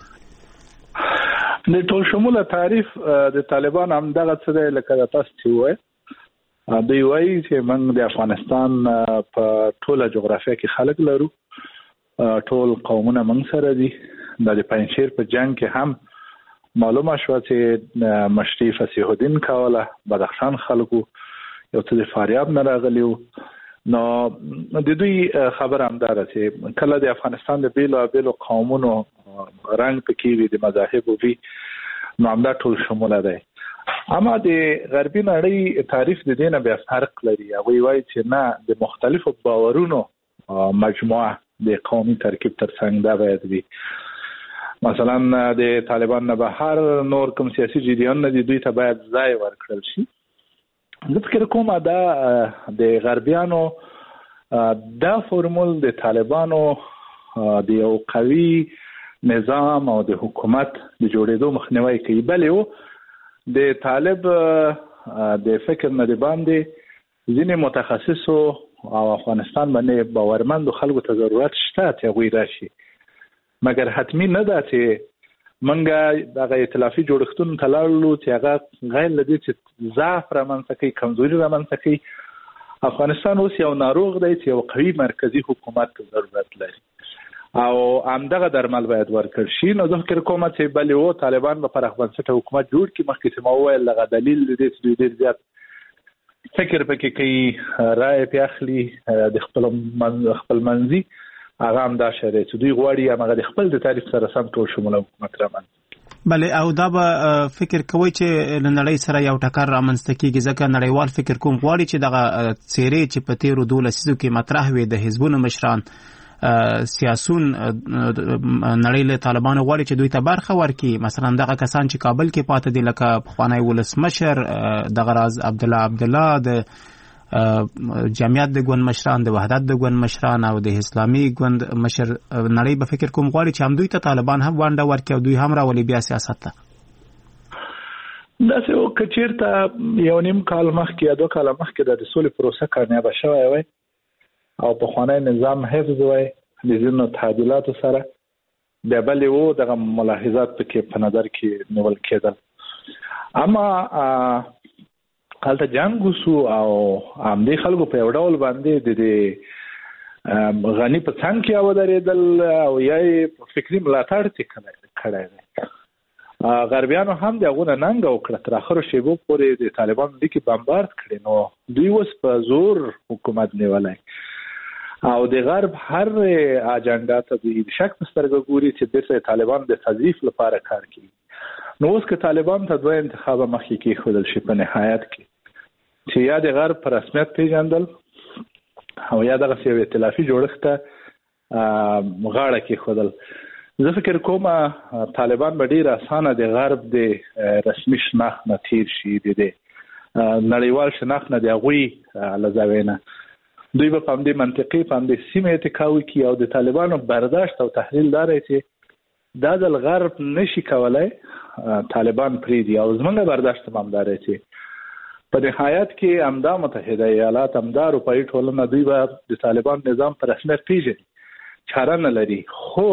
Speaker 3: د ټول شموله تعریف د طالبان هم دغه څه دی لکه تاسو چې وایي دوی وایي چې موږ د افغانستان په ټوله جغرافیه کې خلک لرو ټول قومونه موږ سره دي د پنځشیر په جنگ کې هم معلومه شو چې مشري فصیح الدین کوله بدخشان خلکو یو څه د فاریاب نه راغلیو نو د دوی خبر هم داره چې کله د افغانستان د بیلو قومونو رنګ پکې وي د مذاهب وي نو همدا ټول شموله دی. اما د غربي نړۍ تعریف د دینه بیا فرق لري. هغوی وایي چې نه د مختلفو باورونو مجموعه د قومي ترکیب ترڅنګ دا باید وي. مثلا د طالبان نه بهر نور کوم سیاسي جریان نه دي دوی ته باید ځای ورکړل شي. زه فکر کوم دا د غربیانو دا فرمول د طالبانو د یو قوي نظام او د حکومت د جوړېدو مخنیوي کوي. بلې د طالب د فکر نه دی باندې ځینې متخصصو او افغانستان باندې باورمند خلکو ته ضرورت شته چې هغوی راشي، مګر حتمی نه ده چې منګه دغه ائتلافي جوړښتونو ته لاړو چې هغه غیر لدی چې ضعف رامنځته کوي، کمزوري رامنځته کوي. افغانستان اوس یو ناروغ دی چې یو قوي مرکزی حکومت ته ضرورت لري او همدغه درمل باید ورکړل شي. نو زه فکر کوم چې بلې و طالبان به پر بنسټه حکومت جوړ کړي. مخکې چې ما وویل دغه دلیل دی چې دوی ډېر زیات فکر پکې کوي، رایې پې اخلي د خپل منځي هغه هم دا شری چې دوی غواړي هغه د خپل د تعریف سره سم ټول شموله حکومت رامنځته.
Speaker 2: بلې او دا به فکر کوي چې له نړۍ سره یو ټکر رامنځته کېږي، ځکه نړیوال فکر کوم غواړي چې دغه څیرې چې په تیرو 12 لسیزو کې مطرح وي د حزبونو مشران سیاسون نړۍ له طالبانو غواړي چې دوی ته برخه ورکړي. مثلا دغه کسان چې کابل کې پاتې دي لکه پخوانی ولسمشر دغه راز عبدالله د جمعیت د ګوند مشران، د وحدت د ګوند مشران او د اسلامي ګوند مشر، نړۍ به فکر کوم غواړي چې هم دوی ته طالبان هم ونډه ورکړي او دوی هم راولي بیا سیاست ته.
Speaker 3: داسې و که چېرته یو نیم کال مخکې یا 2 کال مخکې د سولې پروسه کامیابه شوی وای او پخوانی نظام حفظ وای د ځینو تعدیلاتو سره، بیا بلې و دغه ملاحظات پکې په نظر کې نیول کېدل. اما هلته جنګ وسو او همدې خلکو په یو ډول باندې د غني په څنګ کې ودرېدل او یا یې فکري ملاتړ کړی دی. غربیانو هم د هغو نه ننګه وکړه، تر اخرو شیبو پورې د طالبانو لیکې بمبارد کړي. نو دوی اوس په زور حکومت نیولی او د غرب هر اجنډا ته د شک په سترګه ګوري چې بیرته طالبان د تضعیف لپاره کار کوي. نو اوس که طالبان ته 2 انتخابه مخکې کېښودل شي په نهایت کې چې یا د غرب په رسمیت پیژندل او یا دغسې یو ائتلافي جوړښت ته غاړه کېښودل. زه فکر کوم طالبان به ډېر اسانه د غرب د رسمي شناخت نه تیر شي، د نړیوال شناخت نه د هغوی له زاویې نه دوی به په همدې منطقې په همدې سیمې اتکا وکړي او د طالبانو برداشت او تحلیل دا دی چې دا ځل غرب نشي کولی طالبان پرېږدي او زموږ برداشت هم همدا دی چې په نهایت کې همدا متحده ایالات، همدا اروپایي ټولنه دوی به د طالبان نظام په رسمیت پیژني، چاره نه لري. خو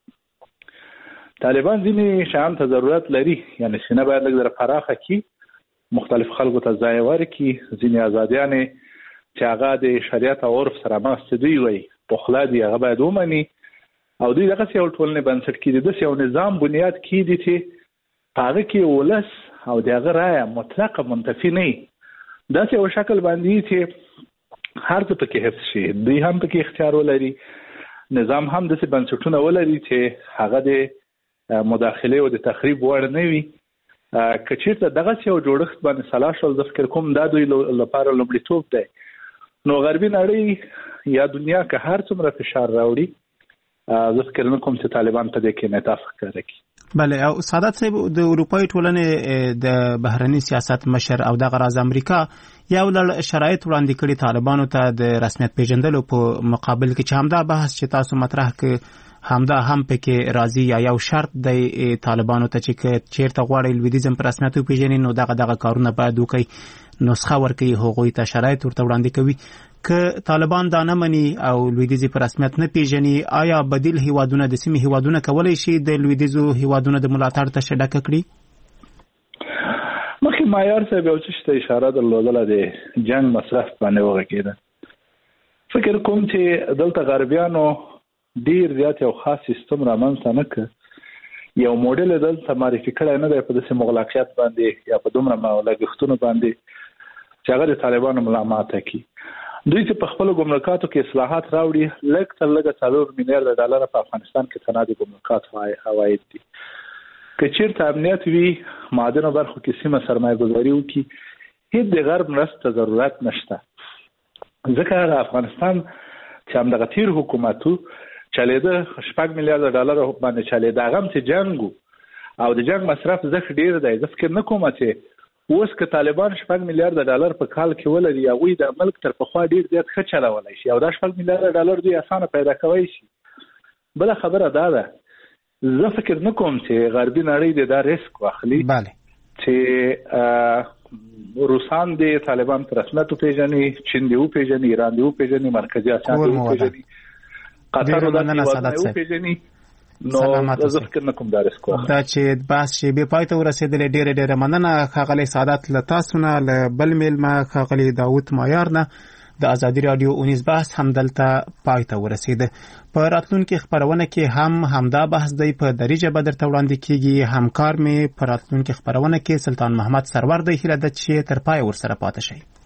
Speaker 3: طالبان ځینې شیان ته ضرورت لري، یعنې سینه باید لږ زره پراخه کړي، مختلف خلکو ته ځای ورکړي، ځینې ازادیانې چې هغه د شریعت او عرف سره مخ دوی وایي پخلا دي هغه باید ومني او دوی دغسې یو ټولنې بنسټ کړي، داسې یو نظام بنیاد کړي چې په هغه کې ولس او د هغه رایه مطلقه منتفي نه وي، داسې یو شکل باندې چې هر څه پکې حفظ شي، دوی هم پکې اختیار ولري، نظام هم داسې بنسټونه ولري چې هغه د مداخلې او د تخریب وړ نه وي. که چېرته دغسې یو جوړښت باندې سلا شول، زه فکر کوم دا دوی لپاره لومړیتوب دی. نو غربي نړۍ یا دنیا که هر څومره فشار راوړي، زه فکر نه کوم چې طالبان په دې کې انعطاف ښکاره کړي.
Speaker 2: بله، او سعادت صاحب د اروپایي ټولنې د بهرني سیاست مشر او دغه راز امریکا یو لړ شرایط وړاندې کړي طالبانو ته د رسمیت پیژندلو په مقابل کې چې همدا بحث چې تاسو مطرح کړ همدا هم پکې راځي یا یو شرط دی طالبانو ته چې چیرته غواړي لویدیزم په رسمیت وپیژني نو دغه کارونه باید وکړي، نسخه ورکوي هغوی ته، شرایط ورته وړاندې کوي. که طالبان دا نه مني او لویدیځ په رسمیت نه پیژني، آیا بدیل هیوادونه د سیمې هیوادونه کولی شي د لویدیځو هیوادونو د ملاتړ ته ډکه کړي؟
Speaker 3: مخکې معیار صاحب یو څه ته اشاره درلودله، د جنګ مصرف باندې وغږېده. فکر کوم چې دلته غربیانو ډېر زیات یو خاص سیستم رامنځته نه کړ، یو موډل دلته معرفي کړی نه دی په داسې مغلقیت باندې یا په دومره لګښتونو باندې چې هغه د طالبانو ملامته کړي. دوی چې په خپل ګمرکاتو کې اصلاحات راوړي لږ تر لږه 4 میلیارډ ډالر په افغانستان کې تنادي ګمرکات عواید دي. که چیرته امنیت وي معدنو برخو کې سیمه سرمایه گذاري وکړي هیڅ د غرب مرسته ضرورت نشته. ځکه د افغانستان چې همدغه تیر حکومتو چلیده 6 میلیارډ ډالر باندې چلیده هغه چې جنگ او د جنگ مصرف زخ ډیر دی. زه فکر نه کوم چې اوس که طالبان 6 میلیارډ ډالر په کال کې ولري هغوی د ملک تر پخوا ډیر زیات ښه چلولی شي او دا 6 میلیارډ ډالر دوی اسانه پیدا کولی شي. بله خبره دا ده زه فکر نه کوم چې غربي نړۍ د دا ریسک واخلي چې روسان د طالبان پر رسمیت پیژني، چین دی پیژني، ایران دی پیژني، مرکزی اسیا دی پیژني، قطر دی پیژني. نو زه فکر نه کوم دا ریسک واخلي.
Speaker 2: دا چې بحث شي به پای ته ورسېدل ډېر مننه ښاغلی سعادت له تاسو نه له بل میلمه ښاغلی داود مایار نه. د ازادي رادیو اونیز بحث همدلته پای ته ورسېده. په راتلونکي خبرونه کې هم همدا بحث دی په دري ژبه درته وړاندې کیږي. همکار مې په راتلونکي خبرونه کې سلطان محمد سرور دی. هیله ده چې تر پای ورسره پاتې شئ.